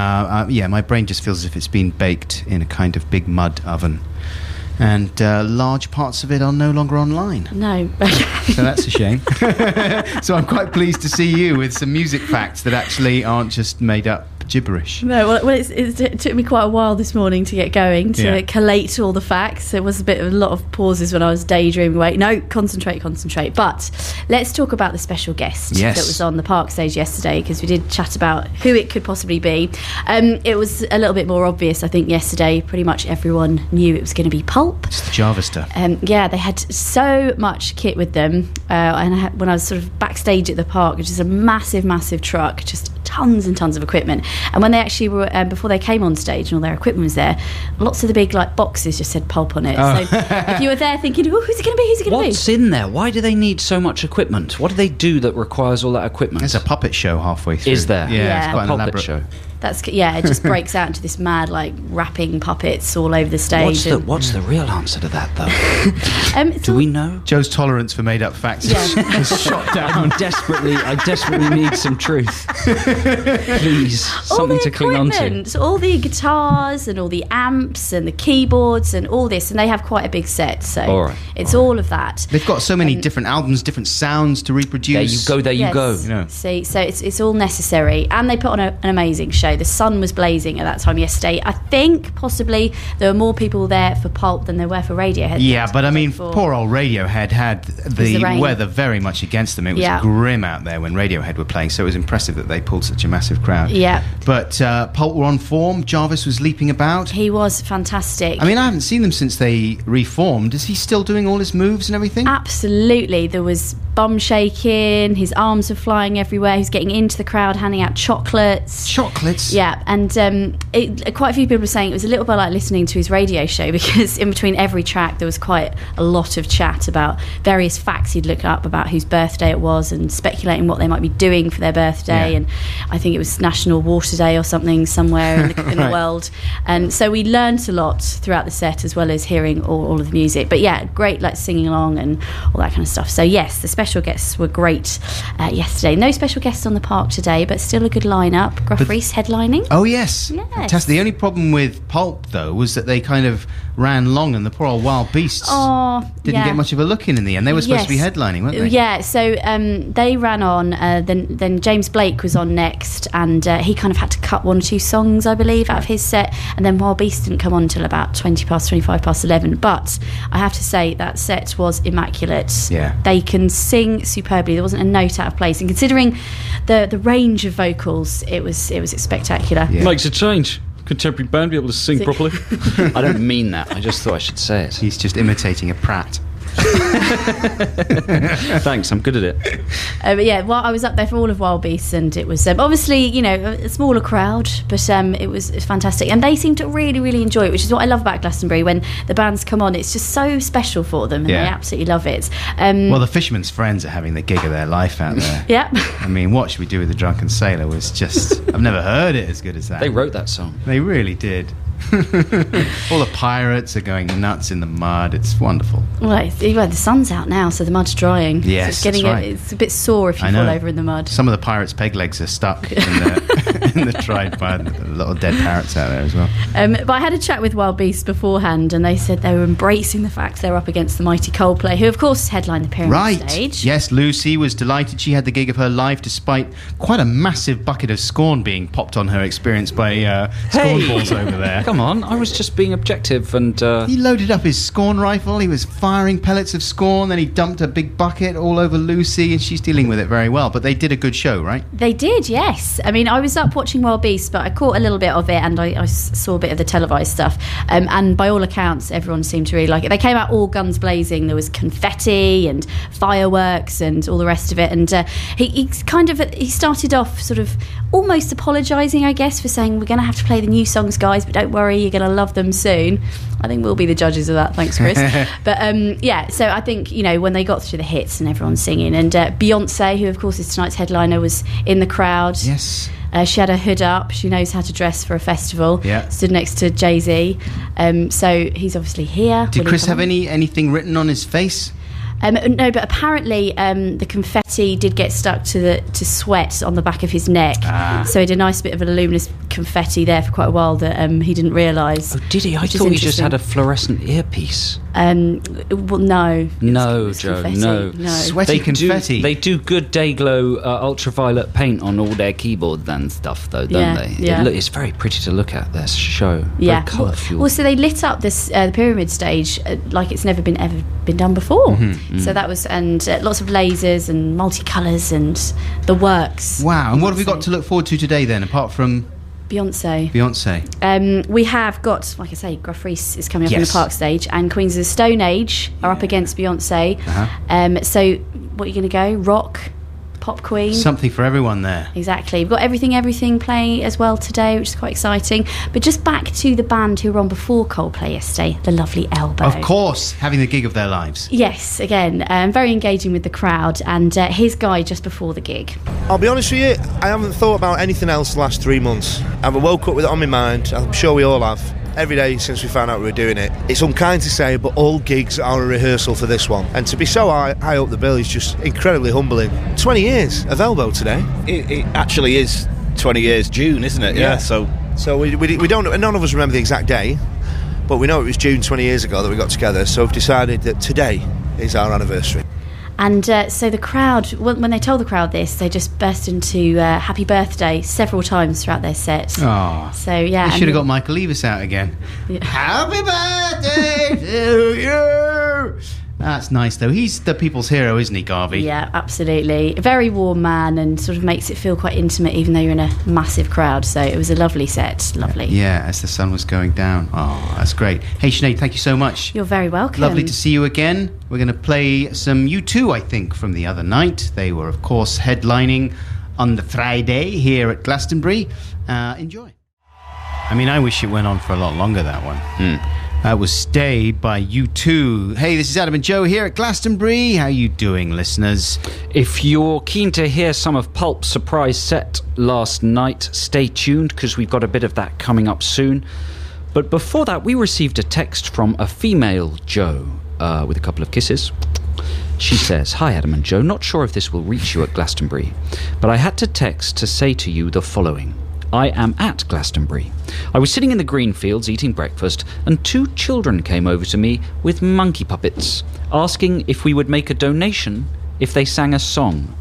My brain just feels as if it's been baked in a kind of big mud oven. And large parts of it are no longer online. No. So that's a shame. So I'm quite pleased to see you with some music facts that actually aren't just made up gibberish. No, well, it took me quite a while this morning to get going, to collate all the facts. There was a lot of pauses when I was daydreaming away. No, concentrate. But let's talk about the special guest that was on the Park stage yesterday, because we did chat about who it could possibly be. It was a little bit more obvious, I think, yesterday. Pretty much everyone knew it was going to be Pulp. It's the Java stuff. Yeah, they had so much kit with them. And when I was sort of backstage at the Park, which is a massive truck, just tons and tons of equipment. And when they actually were, before they came on stage and all their equipment was there, lots of the big boxes just said Pulp on it. So if you were there thinking, oh, who's it going to be? What's in there? Why do they need so much equipment? What do they do that requires all that equipment? There's a puppet show halfway through. Is there? Yeah, it's quite a an puppet elaborate show. It just breaks out into this mad, rapping puppets all over the stage. What's the real answer to that, though? Do we know? Joe's tolerance for made-up facts is shot down. I desperately need some truth. Please, something to cling on to. All the guitars and all the amps and the keyboards and all this, and they have quite a big set, so it's all of that. They've got so many different albums, different sounds to reproduce. There you go. You know. See, so it's all necessary, and they put on an amazing show. The sun was blazing at that time yesterday. I think possibly there were more people there for Pulp than there were for Radiohead. Yeah, but I mean, poor old Radiohead had the weather very much against them. It was grim out there when Radiohead were playing, so it was impressive that they pulled such a massive crowd. Yeah. But Pulp were on form. Jarvis was leaping about. He was fantastic. I mean, I haven't seen them since they reformed. Is he still doing all his moves and everything? Absolutely. There was bum shaking, his arms were flying everywhere, he was getting into the crowd, handing out chocolates. Chocolates? Yeah, and quite a few people were saying it was a little bit like listening to his radio show, because in between every track there was quite a lot of chat about various facts he'd looked up about whose birthday it was and speculating what they might be doing for their birthday. And I think it was National Water Day or something somewhere in the world. And so we learnt a lot throughout the set, as well as hearing all of the music. But yeah, great singing along and all that kind of stuff. So yes, the special guests were great yesterday. No special guests on the Park today, but still a good lineup. Gruff Rhys headlining. Oh yes. Fantastic. The only problem with Pulp though was that they kind of ran long, and the poor old Wild Beasts didn't get much of a look in the end. They were supposed to be headlining, weren't they? Yeah, so they ran on, then James Blake was on next, and he kind of had to cut 1 or 2 songs, I believe, out of his set, and then Wild Beasts didn't come on until about 25 past 11. But I have to say that set was immaculate. Yeah. They can sing superbly. There wasn't a note out of place, and considering the range of vocals, it was spectacular. Yeah. Makes a change. Contemporary band be able to sing properly. I don't mean that. I just thought I should say it. He's just imitating a Pratt. Thanks, I'm good at it. But yeah, well, I was up there for all of Wild Beasts, and it was obviously, a smaller crowd, but it was fantastic, and they seemed to really, really enjoy it, which is what I love about Glastonbury. When the bands come on, it's just so special for them, and they absolutely love it. Well, the Fisherman's Friends are having the gig of their life out there. Yeah. I mean, What Should We Do with the Drunken Sailor was just, I've never heard it as good as that. They wrote that song. They really did. All the pirates are going nuts in the mud. It's wonderful. Well, the sun's out now, so the mud's drying. Yes, so it's a bit sore if you fall over in the mud. Some of the pirates' peg legs are stuck in the dried mud. A lot of dead parrots out there as well. But I had a chat with Wild Beasts beforehand, and they said they were embracing the fact they're up against the mighty Coldplay, who of course headlined the Pyramid stage. Yes, Lucy was delighted. She had the gig of her life, despite quite a massive bucket of scorn being popped on her experience by scorn balls over there. Come on, I was just being objective, and he loaded up his scorn rifle. He was firing pellets of scorn. Then he dumped a big bucket all over Lucy, and she's dealing with it very well. But they did a good show, right? They did, yes. I mean, I was up watching Wild Beasts, but I caught a little bit of it, and I saw a bit of the televised stuff. And by all accounts, everyone seemed to really like it. They came out all guns blazing. There was confetti and fireworks and all the rest of it. And he started off sort of almost apologising, I guess, for saying we're going to have to play the new songs, guys, but don't worry. worry, you're going to love them soon. I think we'll be the judges of that. Thanks, Chris. But so I think, when they got through the hits and everyone's singing, and Beyonce, who of course is tonight's headliner, was in the crowd. Yes. She had her hood up. She knows how to dress for a festival. Yeah. Stood next to Jay-Z. So he's obviously here. Did Chris have anything written on his face? No, but apparently the confetti did get stuck to sweat on the back of his neck. So he had a nice bit of a luminous confetti there for quite a while that he didn't realise. Oh, did he? I thought he just had a fluorescent earpiece. Well, no. No, Joe, confetti. no. Sweaty confetti. They do good Dayglow ultraviolet paint on all their keyboards and stuff, though, don't they? Yeah. It's very pretty to look at, their show. Yeah. Very colourful. Well, so they lit up this the pyramid stage like it's never been done before. So that was, and lots of lasers and multicolours and the works. Wow. And what have we got to look forward to today then, apart from Beyonce? We have got, like I say, Gruff Rhys is coming up on the Park stage, and Queens of the Stone Age are up against Beyonce. So what are you going to go? Rock? Pop Queen? Something for everyone there. Exactly. We've got Everything playing as well today, which is quite exciting. But just back to the band who were on before Coldplay yesterday, the Lovely Elbow. Of course, having the gig of their lives. Yes, again, very engaging with the crowd, and his guy just before the gig. I'll be honest with you, I haven't thought about anything else the last 3 months. I've woke up with it on my mind. I'm sure we all have. Every day since we found out we were doing it. It's unkind to say, but all gigs are a rehearsal for this one. And to be so high up the bill is just incredibly humbling. 20 years of Elbow today. It actually is 20 years June, isn't it? Yeah. So we don't. None of us remember the exact day, but we know it was June 20 years ago that we got together. So we've decided that today is our anniversary. And so the crowd, when they told the crowd this, they just burst into Happy Birthday several times throughout their set. Oh. So, yeah. They should have got Michael Levis out again. Yeah. Happy birthday to you! That's nice, though. He's the people's hero, isn't he, Garvey? Yeah, absolutely. A very warm man, and sort of makes it feel quite intimate, even though you're in a massive crowd. So it was a lovely set. Lovely. Yeah, as the sun was going down. Oh, that's great. Hey, Sinead, thank you so much. You're very welcome. Lovely to see you again. We're going to play some U2, I think, from the other night. They were, of course, headlining on the Friday here at Glastonbury. Enjoy. I mean, I wish it went on for a lot longer, that one. That was Stay by U2. Hey, this is Adam and Joe here at Glastonbury. How you doing, listeners? If you're keen to hear some of Pulp's surprise set last night, stay tuned, because we've got a bit of that coming up soon. But before that, we received a text from a female Joe with a couple of kisses. She says, "Hi Adam and Joe, not sure if this will reach you at Glastonbury, but I had to text to say to you the following. I am at Glastonbury. I was sitting in the green fields eating breakfast, and 2 children came over to me with monkey puppets, asking if we would make a donation if they sang a song.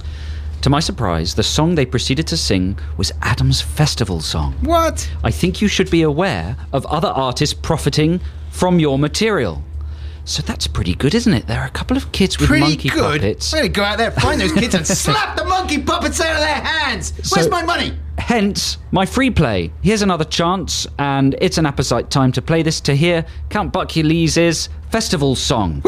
To my surprise, the song they proceeded to sing was Adam's festival song. What? I think you should be aware of other artists profiting from your material." So that's pretty good, isn't it? There are a couple of kids with monkey puppets. I'm going to go out there, find those kids and slap the monkey puppets out of their hands. Where's my money? Hence, my free play. Here's another chance, and it's an apposite time to play this, to hear Count Buckulez's festival song.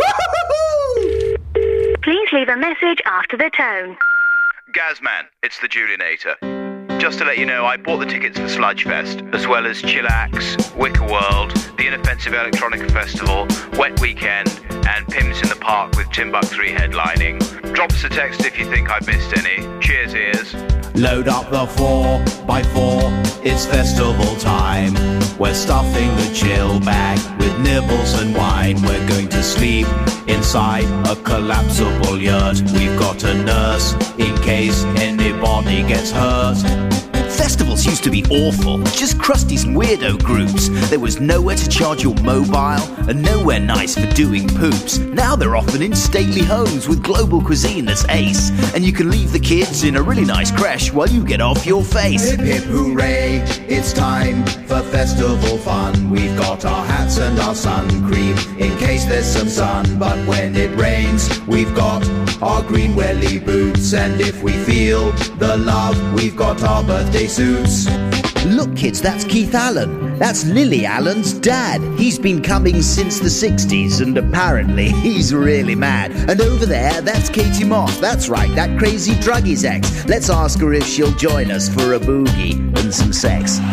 Please leave a message after the tone. Gazman, it's the Julinator. Just to let you know, I bought the tickets for Sludgefest, as well as Chillax, Wicker World, the Inoffensive Electronica Festival, Wet Weekend, and Pims in the Park with Timbuk3 headlining. Drop us a text if you think I missed any. Cheers, ears. Load up the 4x4, it's festival time. We're stuffing the chill bag with nibbles and wine. We're going to sleep inside a collapsible yurt. We've got a nurse in case anybody gets hurt. Festivals used to be awful, just crusties and weirdo groups. There was nowhere to charge your mobile and nowhere nice for doing poops. Now they're often in stately homes with global cuisine that's ace, and you can leave the kids in a really nice creche while you get off your face. Hip hip hooray, it's time for festival fun. We've got our hats and our sun cream in case there's some sun. But when it rains, we've got our green welly boots. And if we feel the love, we've got our birthday suits. Look kids, that's Keith Allen. That's Lily Allen's dad. He's been coming since the 60s and apparently he's really mad. And over there, that's Katie Moss. That's right, that crazy druggie's ex. Let's ask her if she'll join us for a boogie and some sex.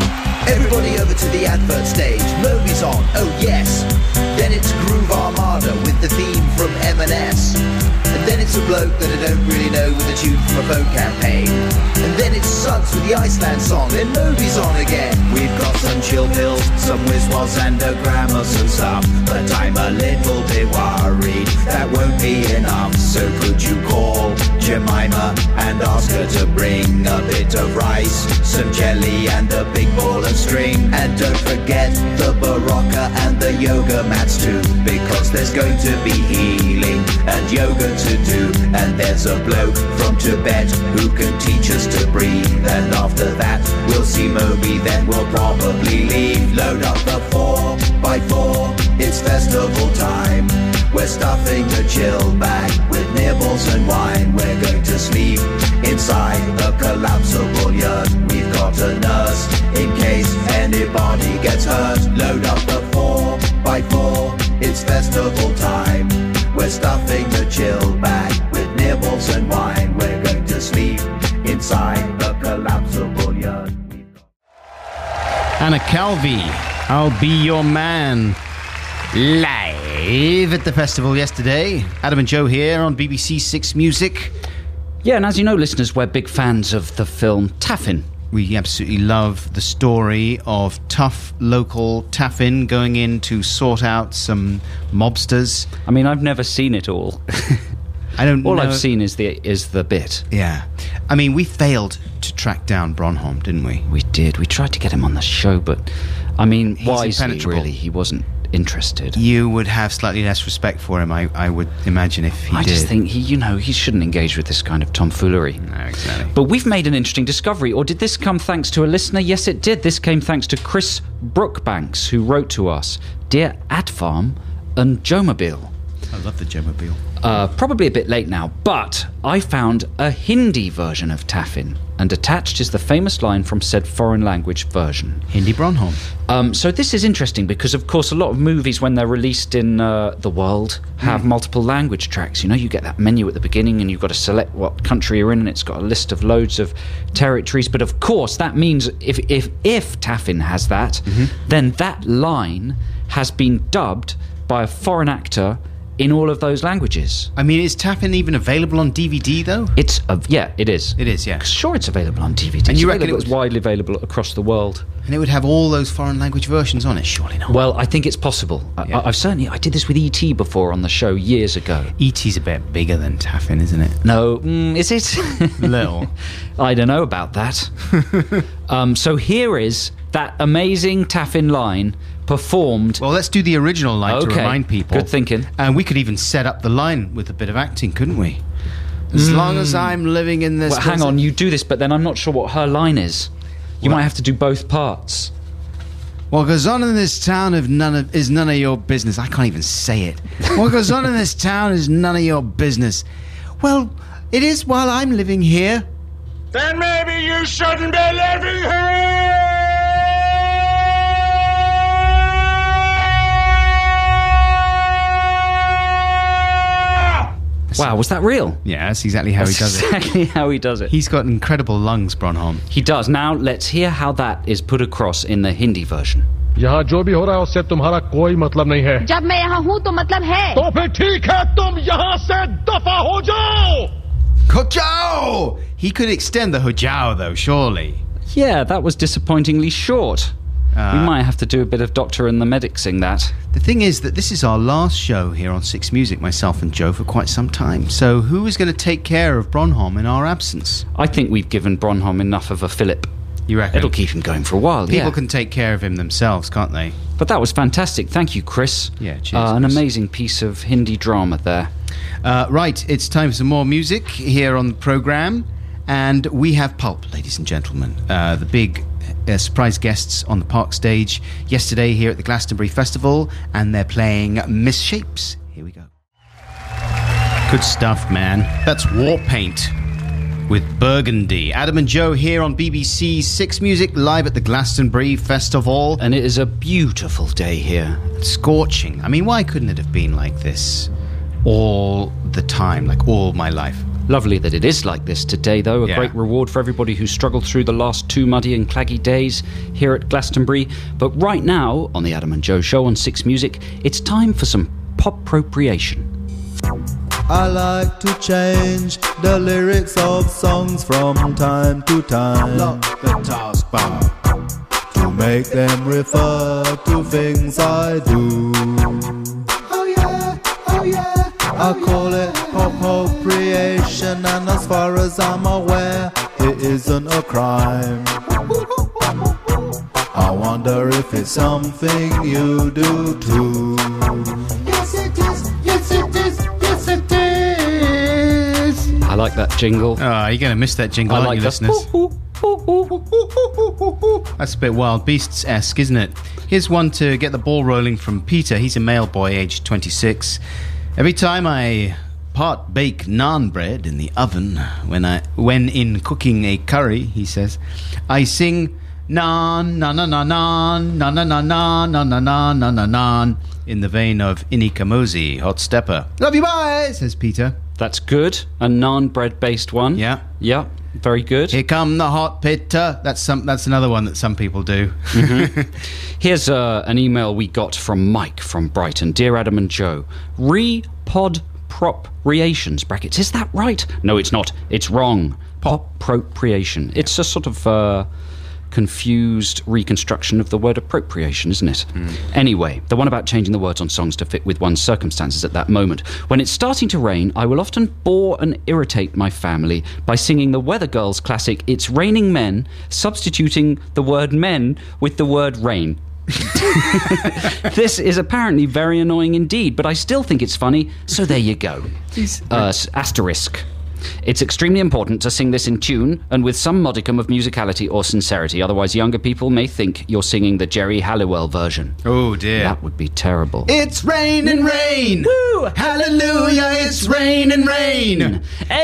Everybody over to the advert stage. Moby's on, oh yes. Then it's Groove Armada with the theme from M&S. And then it's a bloke that I don't really know with a tune from a phone campaign. And then it's Suds with the Iceland song. Then Moby's on again. We've got some chill pills, some whiz-was and a grammars and stuff. But I'm a little bit worried that won't be enough. So could you call Jemima and ask her to bring a bit of rice, some jelly and a big ball of string. And don't forget the Barocca and the yoga mats too, because there's going to be healing and yoga to do. And there's a bloke from Tibet who can teach us to breathe. And after that we'll see Moby, then we'll probably leave. Load up the 4x4, it's festival time. We're stuffing the chill bag with nibbles and wine. We're going to sleep inside the collapsible yurt. We've got a nurse in case anybody gets hurt. Load up the 4x4, it's festival time. We're stuffing the chill bag with nibbles and wine. We're going to sleep inside the collapsible yurt. Anna Calvi, I'll Be Your Man. Live at the festival yesterday. Adam and Joe here on BBC Six Music. Yeah, and as you know, listeners, we're big fans of the film Taffin. We absolutely love the story of tough local Taffin going in to sort out some mobsters. I mean, I've never seen it all. I don't know. All I've seen is the bit. Yeah. I mean, we failed to track down Bronholm, didn't we? We did. We tried to get him on the show, but, I mean, He's wisely, impenetrable. really, he wasn't interested. You would have slightly less respect for him, I would imagine, if he did. I just think he shouldn't engage with this kind of tomfoolery. No, exactly. But we've made an interesting discovery. Or did this come thanks to a listener? Yes, it did. This came thanks to Chris Brookbanks, who wrote to us, Dear Adfarm and Jomobile. I love the Jomobile. Probably a bit late now, but I found a Hindi version of Taffin, and attached is the famous line from said foreign language version. Hindi Bronholm. So this is interesting because, of course, a lot of movies, when they're released in the world, have multiple language tracks. You know, you get that menu at the beginning and you've got to select what country you're in, and it's got a list of loads of territories. But, of course, that means if Taffin has that, then that line has been dubbed by a foreign actor in all of those languages. I mean, is Taffin even available on DVD, though? Yeah, it is. It is, yeah. Sure, it's available on DVD. And you reckon it's widely available across the world? And it would have all those foreign language versions on it, surely not? Well, I think it's possible. Yeah. I did this with E.T. before on the show years ago. E.T.'s a bit bigger than Taffin, isn't it? No, is it? Little. I don't know about that. So here is that amazing Taffin line performed. Well, let's do the original line to remind people. Good thinking. And we could even set up the line with a bit of acting, couldn't we? As long as I'm living in this... Well, hang on, you do this, but then I'm not sure what her line is. You might have to do both parts. What goes on in this town is none of your business. I can't even say it. What goes on in this town is none of your business. Well, it is while I'm living here. Then maybe you shouldn't be living here! Wow, was that real? Yeah, that's exactly how he does it. Exactly how he does it. He's got incredible lungs, Bronholm. He does. Now, let's hear how that is put across in the Hindi version. यहाँ जो भी हो रहा है उससे तुम्हारा कोई मतलब नहीं है। जब मैं यहाँ हूँ तो मतलब है। तो फिर ठीक है, तुम यहाँ से दफा हो जाओ। Hojao! He could extend the Hojao, though, surely. Yeah, that was disappointingly short. We might have to do a bit of Doctor and the Medicsing that. The thing is that this is our last show here on Six Music, myself and Joe, for quite some time. So who is going to take care of Bronholm in our absence? I think we've given Bronholm enough of a fillip. You reckon? It'll keep him going for a while, People can take care of him themselves, can't they? But that was fantastic. Thank you, Chris. Yeah, cheers, An Chris. amazing piece of Hindi drama there. Right, it's time for some more music here on the programme. And we have Pulp, ladies and gentlemen. The big surprise guests on the Park stage yesterday here at the Glastonbury Festival. And they're playing Misshapes. Here we go. Good stuff, man. That's War Paint with Burgundy. Adam and Joe here on BBC Six Music, live at the Glastonbury Festival. And it is a beautiful day here. Scorching. I mean, why couldn't it have been like this all the time, like all my life? Lovely that it is like this today, though. A great reward for everybody who struggled through the last 2 muddy and claggy days here at Glastonbury. But right now, on the Adam and Joe Show on 6 Music, it's time for some pop-propriation. I like to change the lyrics of songs from time to time. Lock the taskbar. To make them refer to things I do. Oh yeah, oh yeah. I call it appropriation, and as far as I'm aware, it isn't a crime. I wonder if it's something you do too. Yes it is, yes it is, yes it is. I like that jingle. Oh, you're going to miss that jingle, aren't you, listeners? That's a bit Wild Beasts-esque, isn't it? Here's one to get the ball rolling from Peter. He's a male boy, aged 26. Every time I part-bake naan bread in the oven, when in cooking a curry, he says, I sing naan, na na na naan, na na na naan, na na na na na naan, in the vein of Inni Kamosi, Hot Stepper. Love you, bye, says Peter. That's good. A naan bread-based one. Yeah. Yeah, very good. Here come the hot pitta. That's another one that some people do. Mm-hmm. Here's an email we got from Mike from Brighton. Dear Adam and Joe, Repodpropriations, brackets. Is that right? No, it's not. It's wrong. Pop-propriation. It's a sort of confused reconstruction of the word appropriation, isn't it? Anyway, the one about changing the words on songs to fit with one's circumstances at that moment. When it's starting to rain, I will often bore and irritate my family by singing the Weather Girls classic It's Raining Men, substituting the word men with the word rain. This is apparently very annoying indeed, but I still think it's funny, so there you go. Asterisk. It's extremely important to sing this in tune and with some modicum of musicality or sincerity, otherwise younger people may think you're singing the Jerry Halliwell version. Oh dear. That would be terrible. It's raining rain. Woo! Hallelujah, it's raining rain.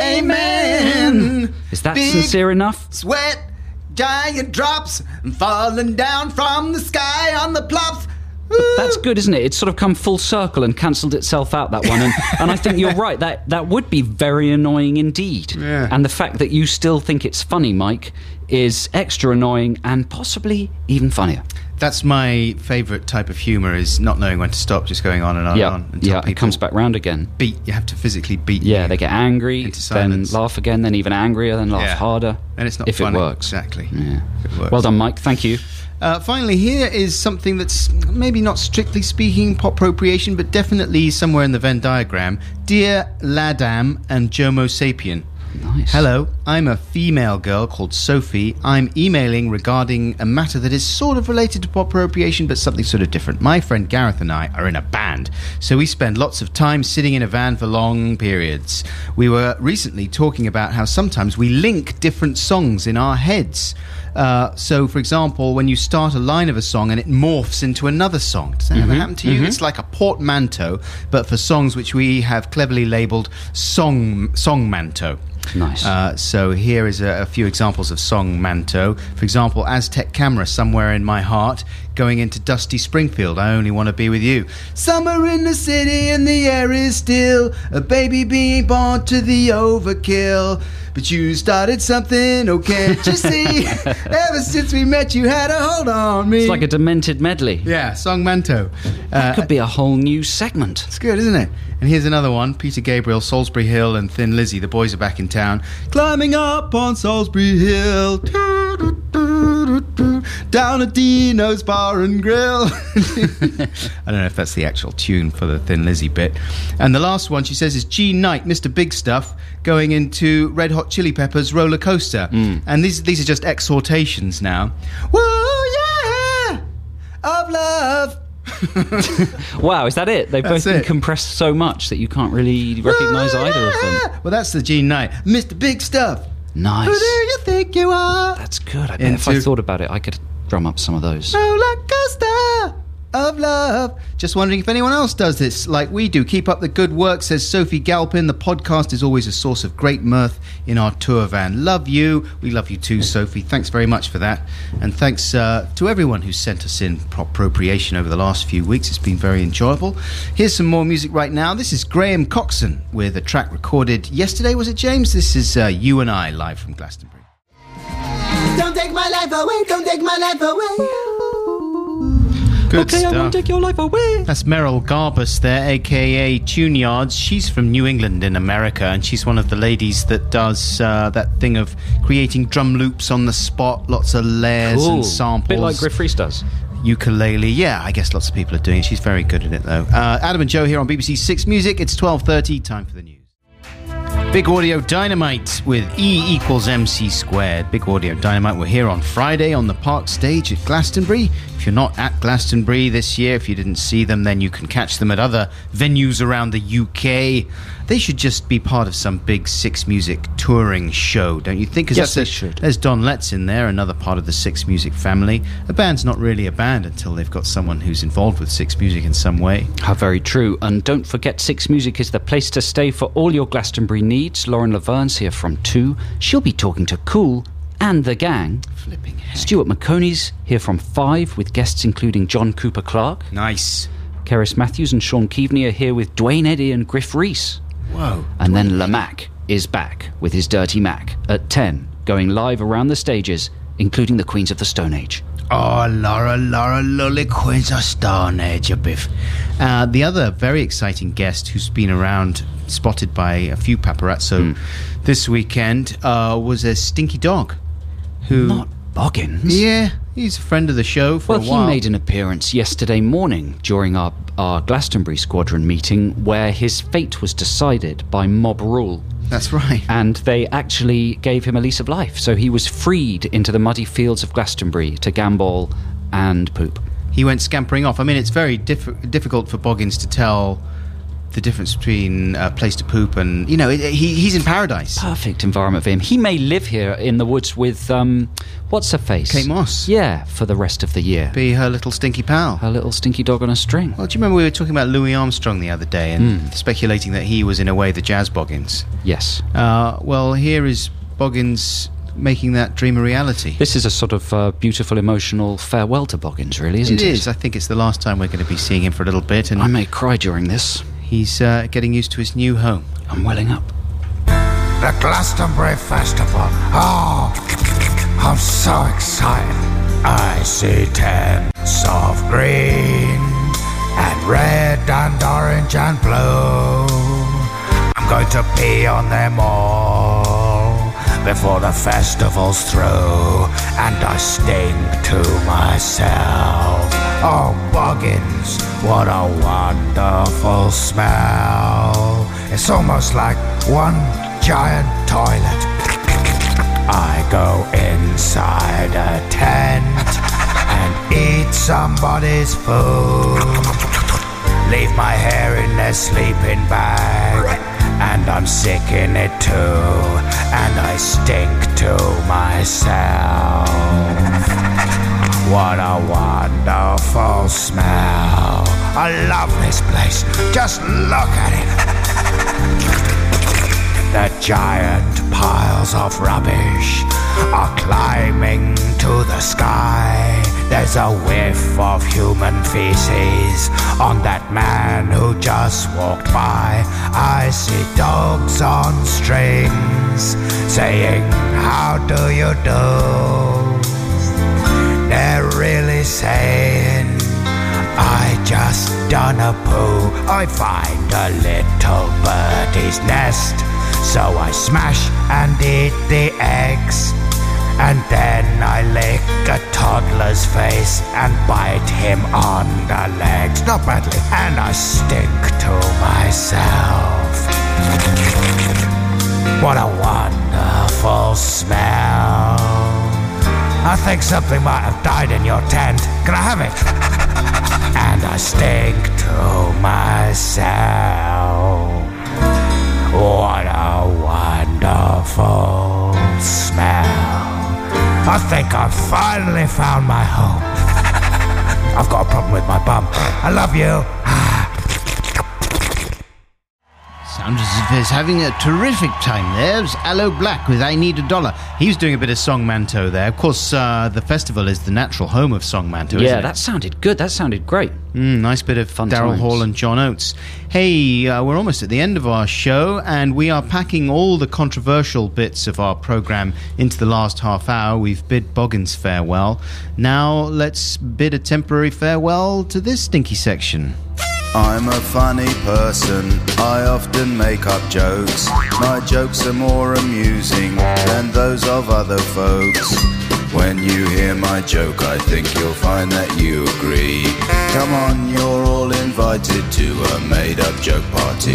Amen. Is that sincere enough? Sweat, giant drops falling down from the sky on the plops. That's good, isn't it? It's sort of come full circle and cancelled itself out, that one. And I think you're right. That would be very annoying indeed. Yeah. And the fact that you still think it's funny, Mike, is extra annoying and possibly even funnier. That's my favourite type of humour, is not knowing when to stop, just going on and on and on. Yeah, it comes back round again. You have to physically beat Yeah, they get angry, then laugh again, then even angrier, then laugh harder. And it's not if funny. It works. Exactly. Yeah. If it works. Well done, Mike. Thank you. Finally, here is something that's maybe not strictly speaking pop-propriation, but definitely somewhere in the Venn diagram. Dear Ladam and Jomo Sapien. Nice. Hello, I'm a female girl called Sophie. I'm emailing regarding a matter that is sort of related to pop-propriation, but something sort of different. My friend Gareth and I are in a band, so we spend lots of time sitting in a van for long periods. We were recently talking about how sometimes we link different songs in our heads. So, for example, when you start a line of a song and it morphs into another song. Does that ever happen to you? It's like a portmanteau, but for songs which we have cleverly labelled songmanteau. Nice. So here is a few examples of songmanteau. For example, Aztec Camera, Somewhere in My Heart, going into Dusty Springfield, I Only Want to Be With You. Summer in the city and the air is still, a baby being born to the overkill. But you started something, oh can't you see? Ever since we met you had a hold on me. It's like a demented medley. Yeah, songmanteau. That could be a whole new segment. It's good, isn't it? And here's another one. Peter Gabriel, Salisbury Hill and Thin Lizzy. The boys are back in town. Climbing up on Salisbury Hill. Down at Dino's Bar and Grill. I don't know if that's the actual tune for the Thin Lizzy bit. And the last one, she says, is Gene Knight, Mr. Big Stuff, going into Red Hot Chili Peppers' Roller Coaster. And these are just exhortations now. Whoa, yeah! Of love. Wow, is that it? They've both been compressed so much that you can't really recognise either of them. Well, that's the Gene Knight. Mr. Big Stuff. Nice. Who do you think you are? That's good. I bet if I thought about it, I could drum up some of those. Roller coaster. of love. Just wondering if anyone else does this like we do. Keep up the good work, says Sophie Galpin. The podcast is always a source of great mirth in our tour van. Love you. We love you too, Sophie. Thanks very much for that. And thanks to everyone who sent us in appropriation over the last few weeks. It's been very enjoyable. Here's some more music right now. This is Graham Coxon with a track recorded yesterday, was it, James? This is You and I, live from Glastonbury. Don't take my life away, don't take my life away. Good okay, stuff. I won't take your life away. That's Meryl Garbus there, a.k.a. Tune Yards. She's from New England in America, and she's one of the ladies that does that thing of creating drum loops on the spot, lots of layers and samples. A bit like Griff Rhys does. Ukulele, yeah, I guess lots of people are doing it. She's very good at it, though. Adam and Joe here on BBC Six Music. It's 12:30, time for the news. Big Audio Dynamite with E = MC squared. Big Audio Dynamite were here on Friday on the Park stage at Glastonbury. If you're not at Glastonbury this year, if you didn't see them, then you can catch them at other venues around the UK. They should just be part of some big Six Music touring show, don't you think? Yes, they should. There's Don Letts in there, another part of the Six Music family. A band's not really a band until they've got someone who's involved with Six Music in some way. How very true. And don't forget, Six Music is the place to stay for all your Glastonbury needs. Lauren Laverne's here from 2. She'll be talking to Cool and the gang. Flipping heck. Stuart McConey's here from 5 with guests including John Cooper Clarke. Nice. Keris Matthews and Sean Keaveney are here with Dwayne Eddy and Griff Rhys. Whoa. And then Lamac is back with his Dirty Mac at 10, going live around the stages, including the Queens of the Stone Age. Oh, Laura, Lully, Queens of Stone Age, a biff. The other very exciting guest who's been around, spotted by a few paparazzo this weekend, was a Stinky Dog. Who? Not Boggins? Yeah, he's a friend of the show for a while. Well, he made an appearance yesterday morning during our Glastonbury Squadron meeting where his fate was decided by mob rule. That's right. And they actually gave him a lease of life. So he was freed into the muddy fields of Glastonbury to gambol and poop. He went scampering off. I mean, it's very difficult for Boggins to tell the difference between a place to poop and, you know, he's in paradise. Perfect environment for him. He may live here in the woods with, what's her face? Kate Moss. Yeah, for the rest of the year. Be her little stinky pal. Her little stinky dog on a string. Well, do you remember we were talking about Louis Armstrong the other day and speculating that he was, in a way, the jazz Boggins? Yes. Well, here is Boggins making that dream a reality. This is a sort of beautiful, emotional farewell to Boggins, really, isn't it? It is. I think it's the last time we're going to be seeing him for a little bit. And I may cry during this. He's getting used to his new home. I'm welling up. The Glastonbury Festival. Oh, I'm so excited. I see tents of green and red and orange and blue. I'm going to pee on them all before the festival's through, and I stink to myself. Oh, Boggins, what a wonderful smell. It's almost like one giant toilet. I go inside a tent and eat somebody's food. Leave my hair in their sleeping bag, and I'm sick in it too, and I stink to myself. What a wonderful smell. I love this place. Just look at it. The giant piles of rubbish are climbing to the sky. There's a whiff of human feces on that man who just walked by. I see dogs on strings saying, how do you do? They're really saying, I just done a poo. I find a little birdie's nest, so I smash and eat the eggs. And then I lick a toddler's face and bite him on the legs, not badly, and I stink to myself. What a wonderful smell. I think something might have died in your tent. Can I have it? And I stink to myself. What a wonderful smell. I think I've finally found my home. I've got a problem with my bum. I love you. Sounds as if he's having a terrific time there. It was Aloe Black with I Need a Dollar. He was doing a bit of Song Manto there. Of course, the festival is the natural home of Song Manto, isn't it? That sounded good. That sounded great. Nice bit of Fun Daryl times. Hall and John Oates. Hey, we're almost at the end of our show, and we are packing all the controversial bits of our programme into the last half hour. We've bid Boggins farewell. Now let's bid a temporary farewell to this stinky section. I'm a funny person, I often make up jokes. My jokes are more amusing than those of other folks. When you hear my joke, I think you'll find that you agree. Come on, you're all invited to a made-up joke party.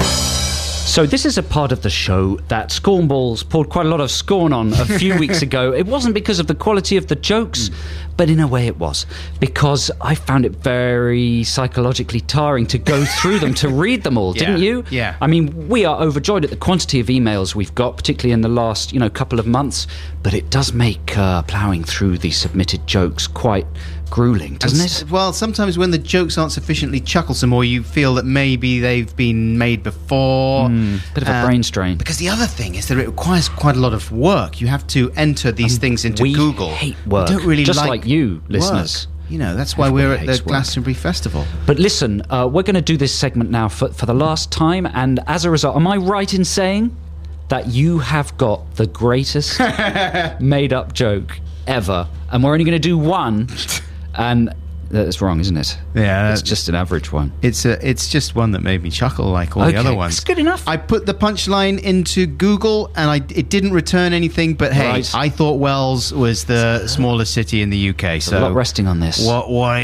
So this is a part of the show that Scornballs poured quite a lot of scorn on a few weeks ago. It wasn't because of the quality of the jokes, but in a way it was. Because I found it very psychologically tiring to go through them, to read them all, didn't you? Yeah. I mean, we are overjoyed at the quantity of emails we've got, particularly in the last, couple of months. But it does make ploughing through the submitted jokes quite grueling, doesn't it? Well, sometimes when the jokes aren't sufficiently chucklesome, or you feel that maybe they've been made before. Bit of a brain strain. Because the other thing is that it requires quite a lot of work. You have to enter these things into Google. We hate work. We don't really just like you, listeners. Work. That's why we're at the Glastonbury Festival. But listen, we're going to do this segment now for the last time, and as a result, am I right in saying that you have got the greatest made-up joke ever, and we're only going to do one, and that's wrong, isn't it? Yeah. It's just an average one. It's just one that made me chuckle like all the other ones. It's good enough. I put the punchline into Google, and it didn't return anything, but hey, Right. I thought Wells was the smallest city in the UK, so a lot resting on this. why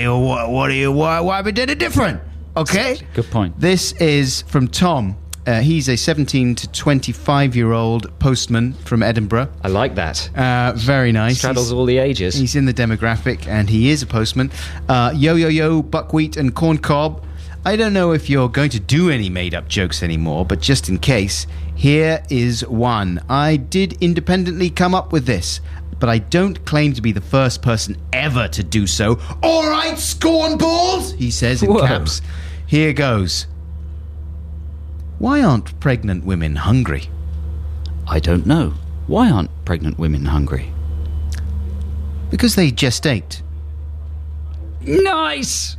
we did it different? Okay? Good point. This is from Tom. He's a 17 to 25-year-old postman from Edinburgh. I like that. Very nice. Straddles all the ages. He's in the demographic, and he is a postman. Yo, buckwheat and corn cob. I don't know if you're going to do any made-up jokes anymore, but just in case, here is one. I did independently come up with this, but I don't claim to be the first person ever to do so. All right, scornballs, he says in caps. Here goes. Why aren't pregnant women hungry? I don't know. Why aren't pregnant women hungry? Because they gestate. Nice!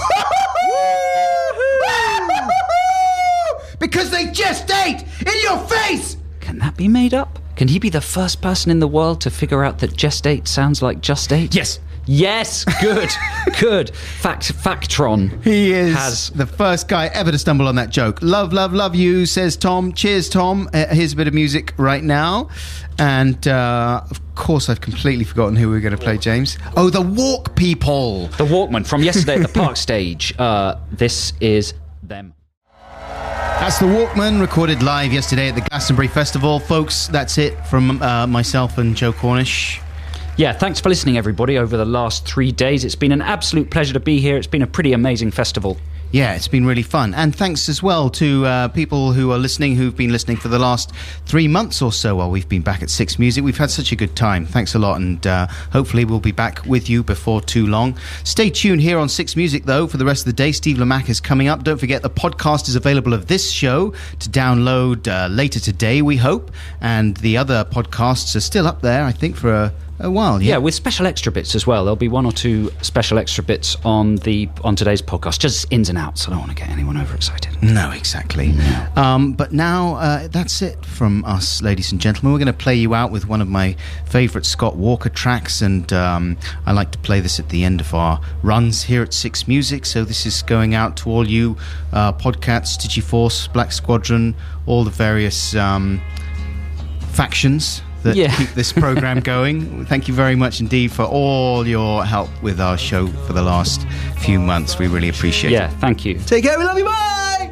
Because they gestate in your face! Can that be made up? Can he be the first person in the world to figure out that gestate sounds like just eight? Yes. Yes, good, good. Factron. He is the first guy ever to stumble on that joke. Love you, says Tom. Cheers, Tom. Here's a bit of music right now. And, of course, I've completely forgotten who we were going to play, James. Oh, the Walk People. The Walkman from yesterday at the Park Stage. This is them. That's the Walkman, recorded live yesterday at the Glastonbury Festival. Folks, that's it from myself and Joe Cornish. Yeah, thanks for listening, everybody, over the last 3 days. It's been an absolute pleasure to be here. It's been a pretty amazing festival. Yeah, it's been really fun. And thanks as well to people who are listening, who've been listening for the last 3 months or so while we've been back at Six Music. We've had such a good time. Thanks a lot, and hopefully we'll be back with you before too long. Stay tuned here on Six Music, though, for the rest of the day. Steve Lamacq is coming up. Don't forget the podcast is available of this show to download later today, we hope. And the other podcasts are still up there, I think, for a while. Yeah, with special extra bits as well. There'll be 1 or 2 special extra bits on today's podcast, just ins and outs. I don't want to get anyone overexcited. No, exactly. No. But now that's it from us, ladies and gentlemen. We're going to play you out with one of my favourite Scott Walker tracks, and I like to play this at the end of our runs here at Six Music. So this is going out to all you Podcats, Digiforce, Black Squadron, all the various factions that keep this program going. Thank you very much indeed for all your help with our show for the last few months. We really appreciate it. Yeah, thank you. Take care, we love you, bye!